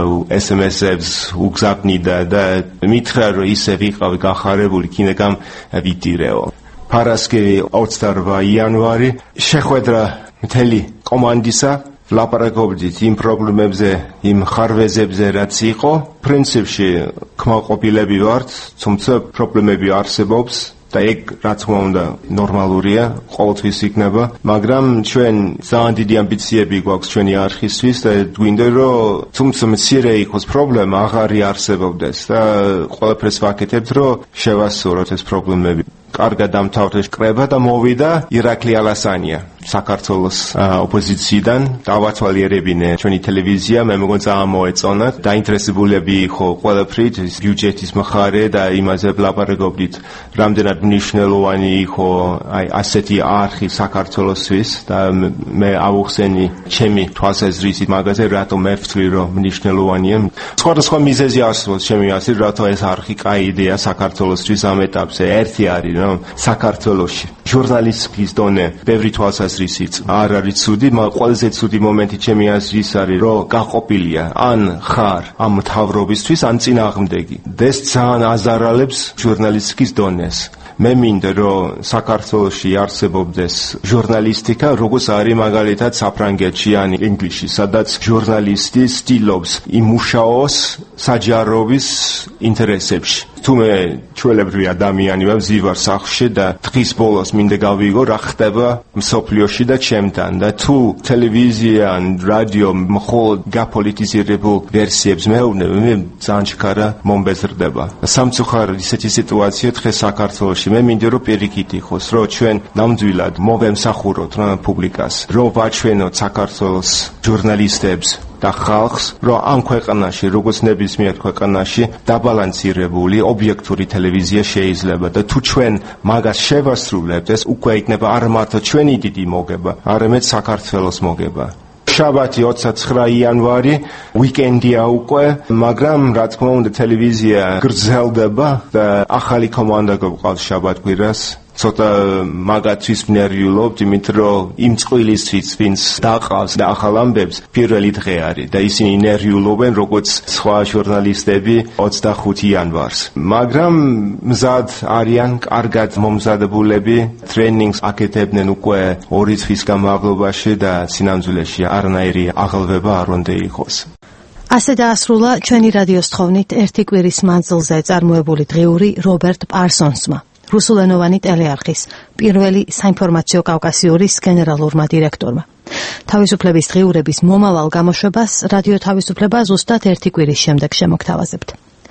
SMS-ებს უგზავნიდა და მითხრა რომ ისე ვიყავი გახარებული კინეგამ ვიტირეო. Paraskevი 28 იანვარი შეხვედრა მთელი კომანდისა ლაპარაკობდით იმ პრობლემებზე, იმ ხარვეზებზე, რაც იყო. პრინციპში კმაყოფილები ვართ, თუმცა პრობლემები არსებობს და ეგ რა თქმა უნდა ნორმალურია, ყოველთვის იქნება, მაგრამ ჩვენ ძალიან დიდი ამბიციები გვაქვს ჩვენი არქივისთვის და გვინდა რომ თუმცა მცირე იყოს პრობლემა აღარ არსებობდეს და ყველაფერს ვაკეთებთ რომ შევასრულოთ ეს პრობლემები. კარგად დამთავრდა კრება და მოვიდა ირაკლი ალასანია საქართველოს ოპოზიციიდან დავათვალიერებინე ჩვენი ტელევიზია მე მგონი ძალიან მოეწონათ დაინტერესებულები იყო ყველაფრით ბიუჯეტის მხარე და იმაზე ვლაპარაკობდით რამდენად მნიშვნელოვანი იყო აი ასეთი არხი საქართველოსთვის და მე ავუხსენი ჩემი თვალსაზრისით მაგაზე რატომ მე ვთვლი რომ მნიშვნელოვანია სხვადასხვა მიზეზი არსებობს ჩემი აზრით რატო ეს არხი კაი იდეა საქართველოსთვის ამ ეტაპზე ერთი არის საქართველოში ჟურნალისტიკის დონე ბევრი თვალსაზრისით არ არის ცუდი, მაგრამ ყველაზე ცუდი მომენტი ჩემი აზრით არის, რომ გაყოფილია ან ხარ ამ მთავრობისთვის, ან წინააღმდეგი. ეს ძალიან აზარალებს ჟურნალისტიკის დონეს. მე მინდა რომ საქართველოში არსებობდეს ჟურნალისტიკა, როგორც არის მაგალითად საფრანგეთში ან ინგლისში, სადაც ჟურნალისტი ცდილობს იმუშაოს საჯაროების ინტერესებში. თუ მე ჩვეულებრივი ადამიანი ვარ, ვზივარ სახლში და დღის ბოლოს მინდა გავიგო რა ხდება მსოფლიოში და ჩემთან და თუ ტელევიზია ან რადიო მხოლოდ გაპოლიტიზირებულ ვერსიებს მეუბნება, მე ძალიან ჩქარა მომბეზრდება. სამწუხაროდ ისეთი სიტუაცია დღეს საქართველოში მე მინდა რომ პირიქით იყოს, რომ ჩვენ ნამდვილად მოვემსახუროთ პუბლიკას, რომ ვაჩვენოთ საქართველოს ჟურნალისტებს და ხალხს, რომ ამ ქვეყანაში, როგორც ნებისმიერ ქვეყანაში, დაბალანსირებული, ობიექტური ტელევიზია შეიძლება და თუ ჩვენ მაგას შევასრულებთ, ეს უკვე იქნება არ მარტო ჩვენი დიდი მოგება, არამედ საქართველოს მოგება. შაბათი 29 იანვარი ვიკენდია უკვე, მაგრამ რა თქმა უნდა ტელევიზია გრძელდება და ახალი კომანდა გვყავს შაბათ-კვირას. ცოტა მაგათვის ვნერვიულობთ, იმიტომ რომ იმ წყვილისთვის, ვინც დაყავს და ახალ ამბებს, პირველი დღე არის და ისინი ნერვიულობენ, როგორც სხვა ჟურნალისტები 25 იანვარს. მაგრამ მზად არიან, კარგად მომზადებულები, ტრენინგს აკეთებდნენ უკვე 2 თვის განმავლობაში და სინამდვილეში არანაირი აღელვება არ უნდა იყოს. ასე დაასრულა ჩვენი რადიოს თხოვნით ერთი კვირის მანძილზე წარმოებული დღიური რობერტ პარსონსმა. რუსულენოვანი ტელეარხის პირველი საინფორმაციო კავკასიურის გენერალურმა დირექტორმა. თავისუფლების დღიურების მომავალ გამოშვებას რადიო თავისუფლება ზუსტად ერთი კვირის შემდეგ შემოგთავაზებთ.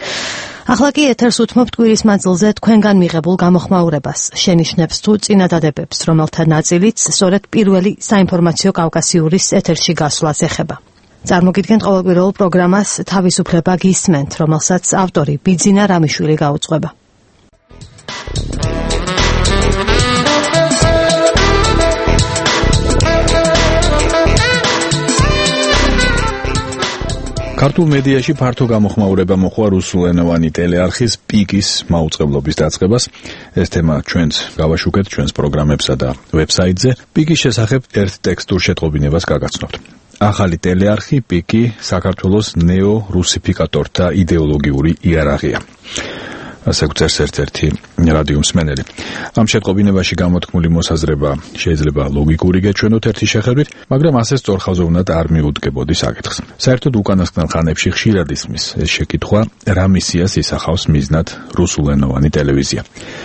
ახლა კი ეთერს უთმობთ კვირის მანძილზე თქვენგან მიღებულ გამოხმაურებას, შენიშვნებს თუ წინადადებებს, რომელთა ნაწილიც სწორედ პირველი საინფორმაციო კავკასიურის ეთერში გასვლას ეხება. წარმოგიდგენთ ყოველკვირეულ პროგრამას თავისუფლება გისმენთ, რომელსაც ავტორი ბიძინა რამიშვილი გაუძღვება. ქართულ მედიაში ფართო გამოხმაურება მოყვა რუსულენოვანი ტელეარხის პიკის მაუწყებლობის დაწყებას. ეს თემა ჩვენც გავაშუქეთ ჩვენს პროგრამებსა და ვებსაიტზე. პიკის შესახებ ერთ ტექსტურ შეტყობინებას გაგაცნობთ. ახალი ტელეარხი პიკი საქართველოს ნეო-რუსიფიკატორთა იდეოლოგიური იერარქია. ასე გვწერს ერთ-ერთი რადიო მსმენელი. ამ შეტყობინებაში გამოთქმული მოსაზრება შეიძლება ლოგიკური გეჩვენოთ ერთი შეხედვით, მაგრამ ასე სწორხაზოვნად არ მიუდგებოდი საკითხს. საერთოდ უკანასკნელ ხანებში ხშირად ისმის ეს შეკითხვა, რა მისიას ისახავს მიზნად რუსულენოვანი ტელევიზია.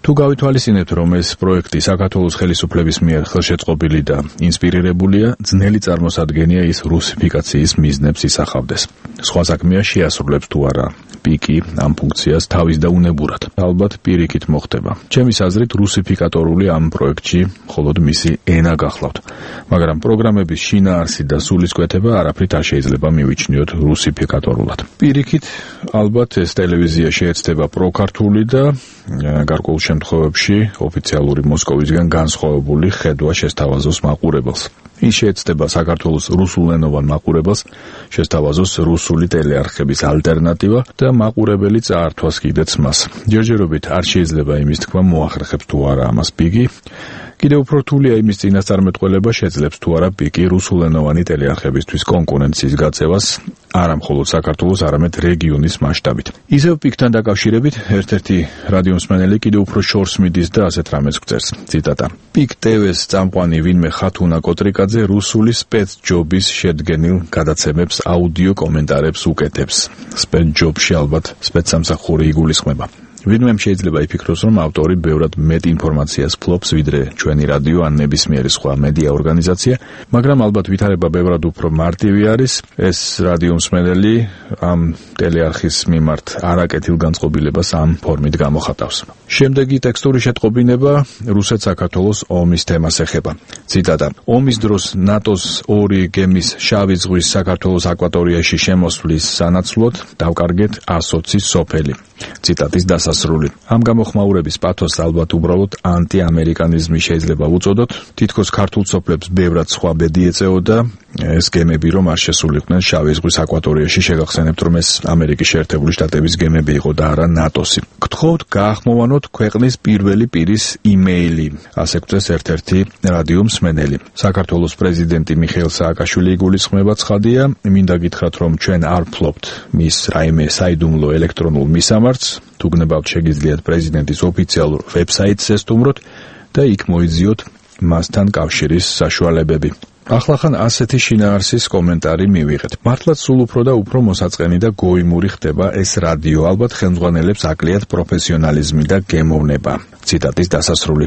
თუ გავითვალისწინებთ, რომ ეს პროექტი საქართველოს ხელისუფლების მიერ ხელშეწყობილი და ინსპირირებულია, ძნელი წარმოსადგენია ის რუსიფიკაციის მიზნებს ისახავდეს. სხვა საქმეა შეასრულებს თუ არა პიკი ამ ფუნქციას თავის და უნებურად. ალბათ პირიქით მოხდება. ჩემის აზრით რუსიფიკატორული ამ პროექტში მხოლოდ მისი ენა გახლავთ. მაგრამ პროგრამების შინაარსი და სულისკვეთება არაფრით არ შეიძლება მივიჩნიოთ რუსიფიკატორულად. პირიქით ალბათ ეს ტელევიზია შეეცდება პროქართული და გარკვეულ შემთხვევებში ოფიციალური მოსკოვისგან განსხვავებული ხედვა შესთავაზოს მაყურებელს. ის შეეცდება საქართველოს რუსულენოვან მაყურებელს შესთავაზოს რუსული ტელეარხების ალტერნატივა და მაყურებელი წაართვას კიდეც მას. ჯერჯერობით არ შეიძლება იმის თქმა მოახერხებს თუ არა ამას პიკი. კიდევ უფრო რთულია იმის წინასწარმეტყველება შეძლებს თუ არა პიკი რუსულენოვანი ტელეარხებისთვის კონკურენციის გაწევას არა მხოლოდ საქართველოს, არამედ რეგიონის მასშტაბით. ისევ პიკთან დაკავშირებით ერთ-ერთი რადიომსმენელი კიდევ უფრო შორს მიდის და ასეთ რამეს გწერს. ციტატა: პიკ TV-ს წამყვანი ვინმე ხათუნა კოტრიკაძე რუსული სპეცჯობის შედგენილ გადაცემებს აუდიო კომენტარებს უკეთებს. სპეცჯობში ალბათ სპეცსამსახური იგულისხმება. ვინმემ შეიძლება იფიქროს, რომ ავტორი ბევრად მეტ ინფორმაციას ფლობს, ვიდრე ჩვენი რადიო ან ნებისმიერი სხვა მედია ორგანიზაცია, მაგრამ ალბათ ვითარება ბევრად უფრო მარტივი არის. ეს რადიომსმენელი ამ ტელეარხის მიმართ არაკეთილ განწყობილებას ამ ფორმით გამოხატავს. შემდეგი ტექსტური შეტყობინება რუსეთ-საქართველოს ომის თემას ეხება. ციტატა: ომის დროს ნატოს 2 გემის შავი ზღვის საქართველოს აკვატორიაში შემოსვლის სანაცვლოდ დავკარგეთ 120 სოფელი. ციტატის დასასრული. ამ გამოხმაურების პათოსს ალბათ უბრალოდ ანტიამერიკანიზმი შეიძლება უწოდოთ. თითქოს ქართულ სოფლებს ბევრად სხვა ბედი ეწეოდა ეს გემები, რომ არ შესულიყვნენ შავი ზღვის აკვატორიაში. შეგახსენებთ, რომ ეს ამერიკის შეერთებული შტატების გემები იყო და არა ნატოსი. გთხოვთ გაახმოვანოთ ქვეყნის პირველი პირის იმეილი, ასე გვწევს ერთ-ერთი რადიომსმენელი. საქართველოს პრეზიდენტი მიხეილ სააკაშვილი იგულისხმება ცხადია, მინდა გითხრათ, რომ ჩვენ არ ფლობთ მის რაიმე საიდუმლო ელექტრონულ მისამართს. თუ გნებავთ, შეგიძლიათ პრეზიდენტის ოფიციალურ ვებსაიტს ესტუმროთ და იქ მოიძიოთ მასთან კავშირის საშუალებები. ახლახან ასეთი შინაარსის კომენტარი მივიღეთ. მართლაც სულ უფრო და უფრო მოსაწყენი და გოიმური ხდება ეს რადიო. ალბათ ხელმძღვანელებს აკლიათ პროფესიონალიზმი და გემოვნება. ციტატის დასასრული.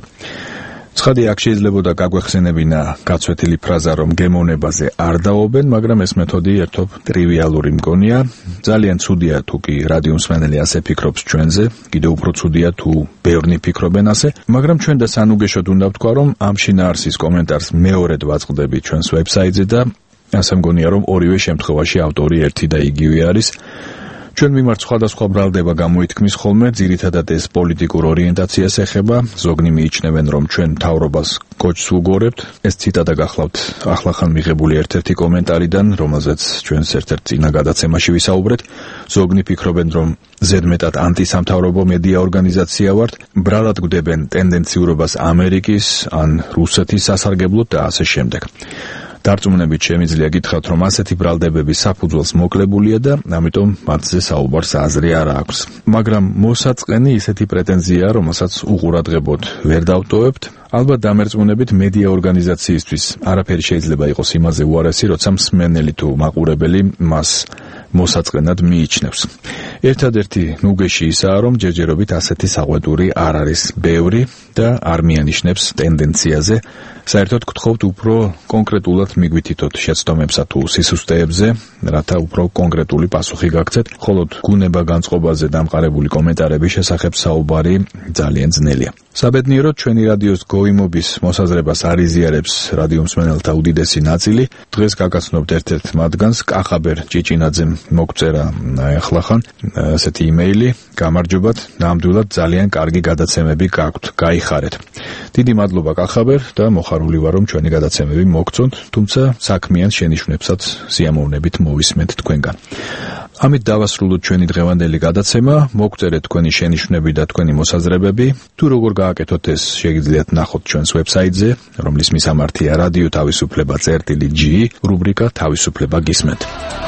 ცხადი აქ შეიძლებოდა გაგვეხსენებინა გაცვეთილი ფრაზა, რომ გემოვნებაზე არ დაობენ, მაგრამ ეს მეთოდი ერთობ ტრივიალური მგონია. ძალიან ცუდია თუ კი რადიომსმენელი ასე ფიქრობს ჩვენზე, კიდევ უფრო ცუდია თუ ბევრნი ფიქრობენ ასე, მაგრამ ჩვენ და სანუგეშოდ უნდა ვთქვა, რომ ამ შინაარსის კომენტარს მეორედ ვაწყდები ჩვენს ვებსაიტზე და ასე მგონია, რომ ორივე შემთხვევაში ავტორი ერთი და იგივე არის. ჩვენ მიმართ სხვადასხვა ბრალდება გამოითქმის ხოლმე, ძირითადად ეს პოლიტიკურ ორიენტაციას ეხება. ზოგნი მიიჩნევენ, რომ ჩვენ მთავრობას კოჭს უგორებთ. ეს ციტატა გახლავთ ახლახან მიღებული ერთ-ერთი კომენტარიდან, რომელზეც ჩვენს ერთ-ერთ წინა გადაცემაში ვისაუბრეთ. ზოგნი ფიქრობენ, რომ ზედმეტად ანტისამთავრობო მედია ორგანიზაცია ვართ. ბრალად გვდებენ ტენდენციურობას ამერიკის ან რუსეთის სასარგებლოდ და ასე შემდეგ. დარწმუნებით შემიძლია გითხრათ, რომ ასეთი ბრალდებები საფუძველს მოკლებულია და ამიტომ მათზე საუბარს აზრი არ აქვს. მაგრამ მოსაწყენი ისეთი პრეტენზია, რომელსაც უყურადღებოდ ვერ დავტოვებთ. ალბათ დამერწმუნებით მედია ორგანიზაციისთვის არაფერი შეიძლება იყოს იმაზე უარესი, როცა მსმენელი თუ მაყურებელი მას მოსაწყენად მიიჩნევს. ერთადერთი ნუგეში ისაა, რომ ჯერჯერობით ასეთი საყვედური არ არის ბევრი და არ მიანიშნებს ტენდენციაზე. საერთოდ გთხოვთ უფრო კონკრეტულად მიგვითითოთ შეცდომებსა თუ სისუსტეებზე, რათა უფრო კონკრეტული პასუხი გაგცეთ. მხოლოდ გუნება განწყობაზე დამყარებული კომენტარების შესახებ საუბარი ძალიან ძნელია. საბედნიეროდ ჩვენი რადიოს გოიმობის მოსაზრებას არ იზიარებს რადიომსმენელთა უდიდესი ნაწილი. დღეს გაგაცნობთ ერთ-ერთ მათგანს, კახაბერ ჭიჭინაძემ მოგწერა ახლახან ასეთი იმეილი: გამარჯობათ, ნამდვილად ძალიან კარგი გადაცემები გაქვთ, გაიხარეთ. დიდი მადლობა კახაბერ და მოხარული ვარ, რომ ჩვენი გადაცემები მოგწონთ, თუმცა საქმიან შენიშვნებსაც სიამოვნებით მოვისმენთ თქვენგან. ამით დავასრულოთ ჩვენი დღევანდელი გადაცემა. მოგწერეთ თქვენი შენიშვნები და თქვენი მოსაზრებები. თუ როგორ გააკეთოთ ეს შეგიძლიათ ნახოთ ჩვენს ვებსაიტზე, რომლის მისამართია რადიო თავისუფლება.g, რუბრიკა თავისუფლება გისმენთ.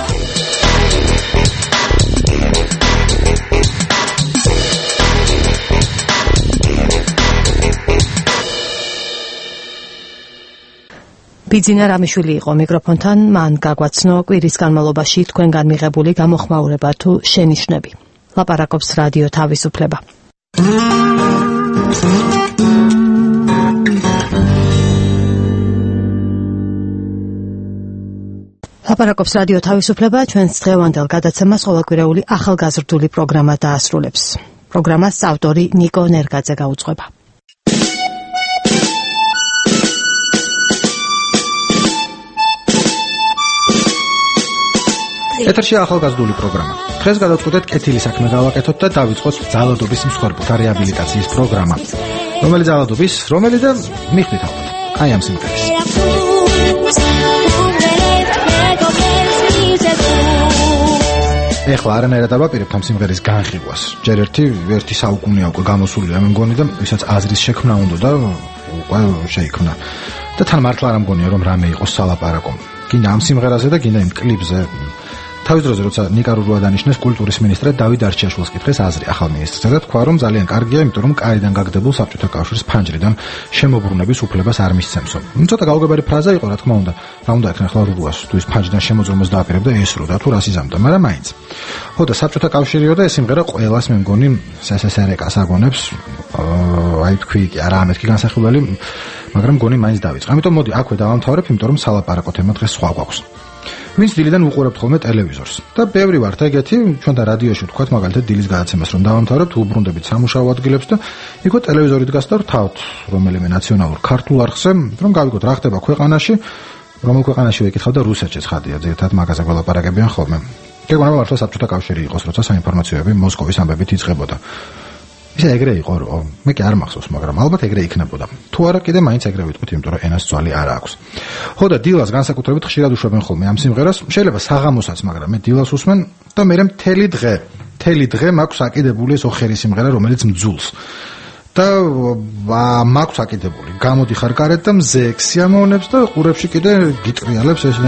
ბიძინა რამიშვილი იყო მიკროფონთან, მან გაგვაცნო კვირის განმავლობაში თქვენგან მიღებული გამოხმაურება თუ შენიშვნები. ლაპარაკობს რადიო თავისუფლება. ლაპარაკობს რადიო თავისუფლება, ჩვენს დღევანდელ გადაცემას ყოველკვირეული ახალგაზრდული პროგრამა დაასრულებს. პროგრამას ავტორი ნიკო ნერგაძე გაუძღვება. ეთერში ახალგაზრდული პროგრამა. დღეს გადავწყვეტეთ კეთილი საქმე გავაკეთოთ და დავიწყოთ ძალადობის მსხვერპლთა რეაბილიტაციის პროგრამა. რომელი ძალადობის, რომელი და მიხვდით ალბათ. აი ამ სიმღერას. ეხლა არანაირად არ ვაპირებთ ამ სიმღერის განხილვას. ჯერ ერთი საუკუნეა უკვე გამოსულია მე მგონი და ვისაც აზრის შექმნა უნდა და უკვე შეიქმნა. და თან მართლა არ მგონია რომ რამე იყოს სალაპარაკო. გინდა ამ სიმღერაზე და გინდა იმ კლიპზე. თავის დროზე როცა ნიკა რურვა დანიშნეს კულტურის მინისტრად დავით არჩიაშვილს კითხეს აზრი ახალ მინისტრზე და თქვა რომ ძალიან კარგია, იმიტომ რომ კარიდან გაგდებულ საბჭოთა კავშირის ფანჯრიდან შემოbrunების უფლებას არ მისცემსო. ცოტა გაუგებარი ფრაზა იყო, რა თქმა უნდა. რა უნდა იქნა ახლა რურვას თუ ის ფანჯრიდან შემოწმებას დააპირებდა ესროდა თუ რას იზამდა, მაგრამ მაინც. ხო და საბჭოთა კავშირიო და ეს სიმღერა ყველას მე მგონი SSRK-ს აგონებს. აი თქვი კი არა მეთქი განსახილველი, მაგრამ მგონი მაინც დავიწყე. ამიტომ მოდი აქვე დავამთავრებ, იმიტომ რომ სალაპარაკო თემა დღეს სხვა გვაქვს. ვინც დილიდან უყურებთ ხოლმე ტელევიზორს და ბევრი ვართ ეგეთი, ჩვენ და რადიოში ვთქვათ მაგალითად დილის გადაცემას რომ დავამთავრებთ, უბრუნდებით სამუშაო ადგილებს და იქო ტელევიზორი დგას და ვრთავთ რომელიმე ნაციონალურ ქართულ არხზე, რომ გავიგოთ რა ხდება ქვეყანაში, რომელ ქვეყანაში ვეკითხავ და რუსეთშიც ხადია, ზედათ მაგაზე გველაპარაკებიან ხოლმე. გეგონა მართლა საბჭოთა კავშირი იყოს, როცა საინფორმაციოები მოსკოვის ამბებით იწყებოდა. ისე ეგრე იყო რომ მე კი არ მახსოვს, მაგრამ ალბათ ეგრე იქნებოდა. თუ არა კიდე მაინც ეგრე ვიტყვით, იმიტომ რომ ენას ძვალი არ აქვს. ხო და დილას განსაკუთრებით ხშირად უშვებენ ხოლმე ამ სიმღერას, შეიძლება საღამოსაც, მაგრამ მე დილას უსმენ და მე მთელი დღე მაქვს აკიდებული ეს ოხერი სიმღერა, რომელიც მძულს. და მაქვს აკიდებული. გამოდიხარ გარეთ და მზექს სიამოვნებს და ყურებში კიდე გიტრიალებს ეს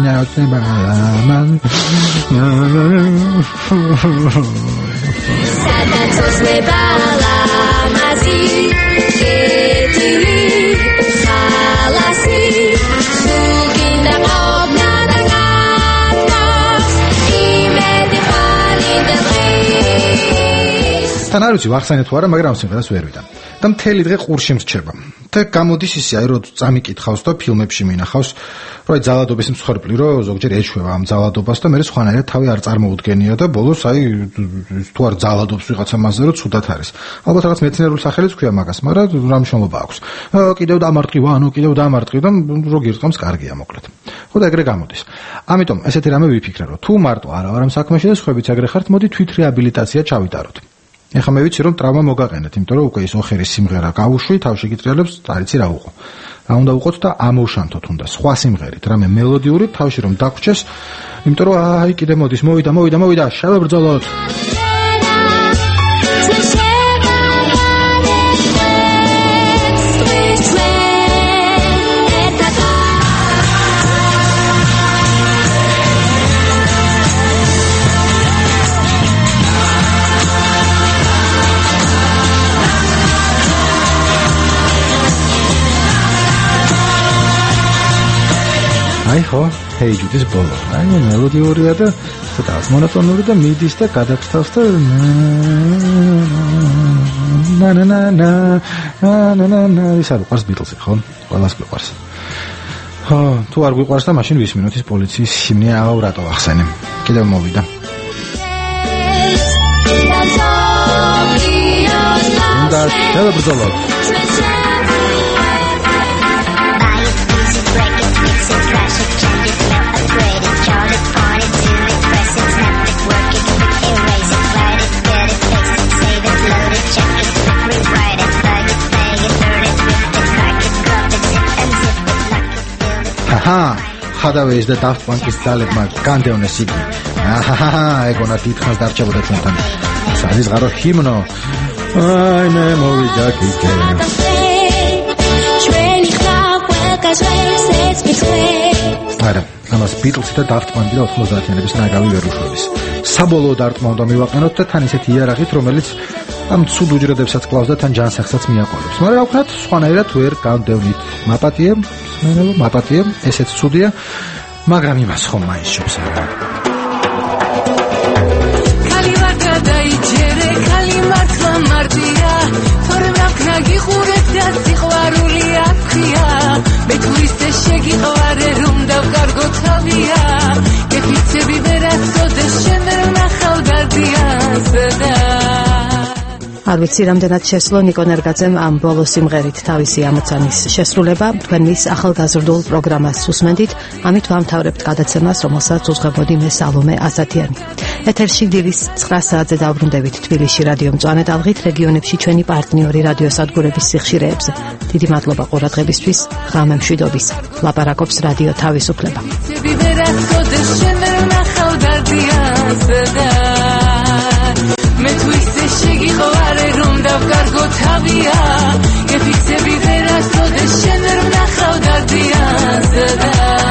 თან არ ვიცი ვახსენე თუ არა, მაგრამ სიმღერას ვერ ვიტან. და მთელი დღე ყურში მრჩება. და გამოდის ისე, აი რომ წამიკითხავს და ფილმებში მინახავს, რომ აი ძალადობის მსხვერპლი, რომ ზოგჯერ ეჩვევა ამ ძალადობას და მე სხვანაირად თავი არ წარმოუდგენია და ბოლოს აი თუ არ ძალადობს ვიღაცა მასზე, რომ ცუდად არის. ალბათ რაღაც მეცნიერული სახელიც ქვია მაგას, მაგრამ რა მნიშვნელობა აქვს. კიდევ დამარტყი და რო გირწყამს კარგია მოკლედ. ხო და ეგრე გამოდის. ამიტომ ესეთი რამე ვიფიქრე, რომ თუ მარტო არა ვარ ამ საქმეში და სხვაებიც ეგრე ხართ, მოდი თვით რეაბილიტაცია ჩავიტაროთ. ეხლა მე ვიცი რომ ტრავმა მოგაყენეთ, იმიტომ რომ უკვე ის ოხერის სიმღერა გავუშვი, თავში გიტრიალებს, არიცი რა უყო. რა უნდა უყოთ და ამოვშანთოთ უნდა სხვა სიმღერით, რამე მელოდიური, თავში რომ დაგვრჩეს, იმიტომ რომ აი კიდე მოდის, მოვიდა, შევებრძოლოთ. აი ხო, Hey Jude-ის ბოლო. აი მელოდიურია და ცოტა მონოტონური და მიდის და გადაწყავს და na ის არ უყარს Beatles-ი, ხო? ყველას გვიყვარს. ხო, თუ არ გვიყვარს და მაშინ 20 მინუტის პოლიციის ჰიმნი აღარ რატო ახსენე. კიდევ მოვიდა. და შევებრძოლოთ. ხადავე ის და Daft Punk-ის ძალებმა განდევნეს იგი. ეგონა დიდხანს დარჩებოდა ჩვენთან. საზღარო ჰიმნო. აი მე მოვიდა კიდე. არა, ამას Beatles-ი და Daft Punk-ი და 90-იანების ნაგავი ვერ უშვების. საბოლოო დარტყმა უნდა მივაყენოთ და თან ისეთი იარაღით, რომელიც ამ ცუდ უჯრედებსაც კლავს და თან ჯანსაღსაც მიაყოლებს. მაგრამ რა ვქნათ, სხვანაირად ვერ გავდევნით. მაპატიე, ესეც ცუდია, მაგრამ იმას ხომ მაინც შობს არა. ქალი ვარ გადაიჯერე, ქალი მართლა მარტია, თორემ რა ვქნა არ ვიცი რამდენად შესძლო ნიკო ნერგაძემ ამ ბოლო სიმღერით თავისი ამოცანის შესრულება. თქვენ მის ახალგაზრდულ პროგრამას უსმენდით, ამით ვამთავრებთ გადაცემას, რომელსაც უძღვებოდი მე სალომე ასათიანი. ეთერში დილის 9 საათზე დაუბრუნდებით თბილისში რადიო მწვანე ტალღით, რეგიონებში ჩვენი პარტნიორი რადიოსადგურების სიხშირეებზე. დიდი მადლობა ყურადღებისთვის, ღამე მშვიდობის. ლაპარაკობს რადიო თავისუფლება. მე თუ ისე შეგიყვარე რომ დავკარგო თავია გეფიცები ვერასოდეს შენ ვერ ვნახავ დადიანს და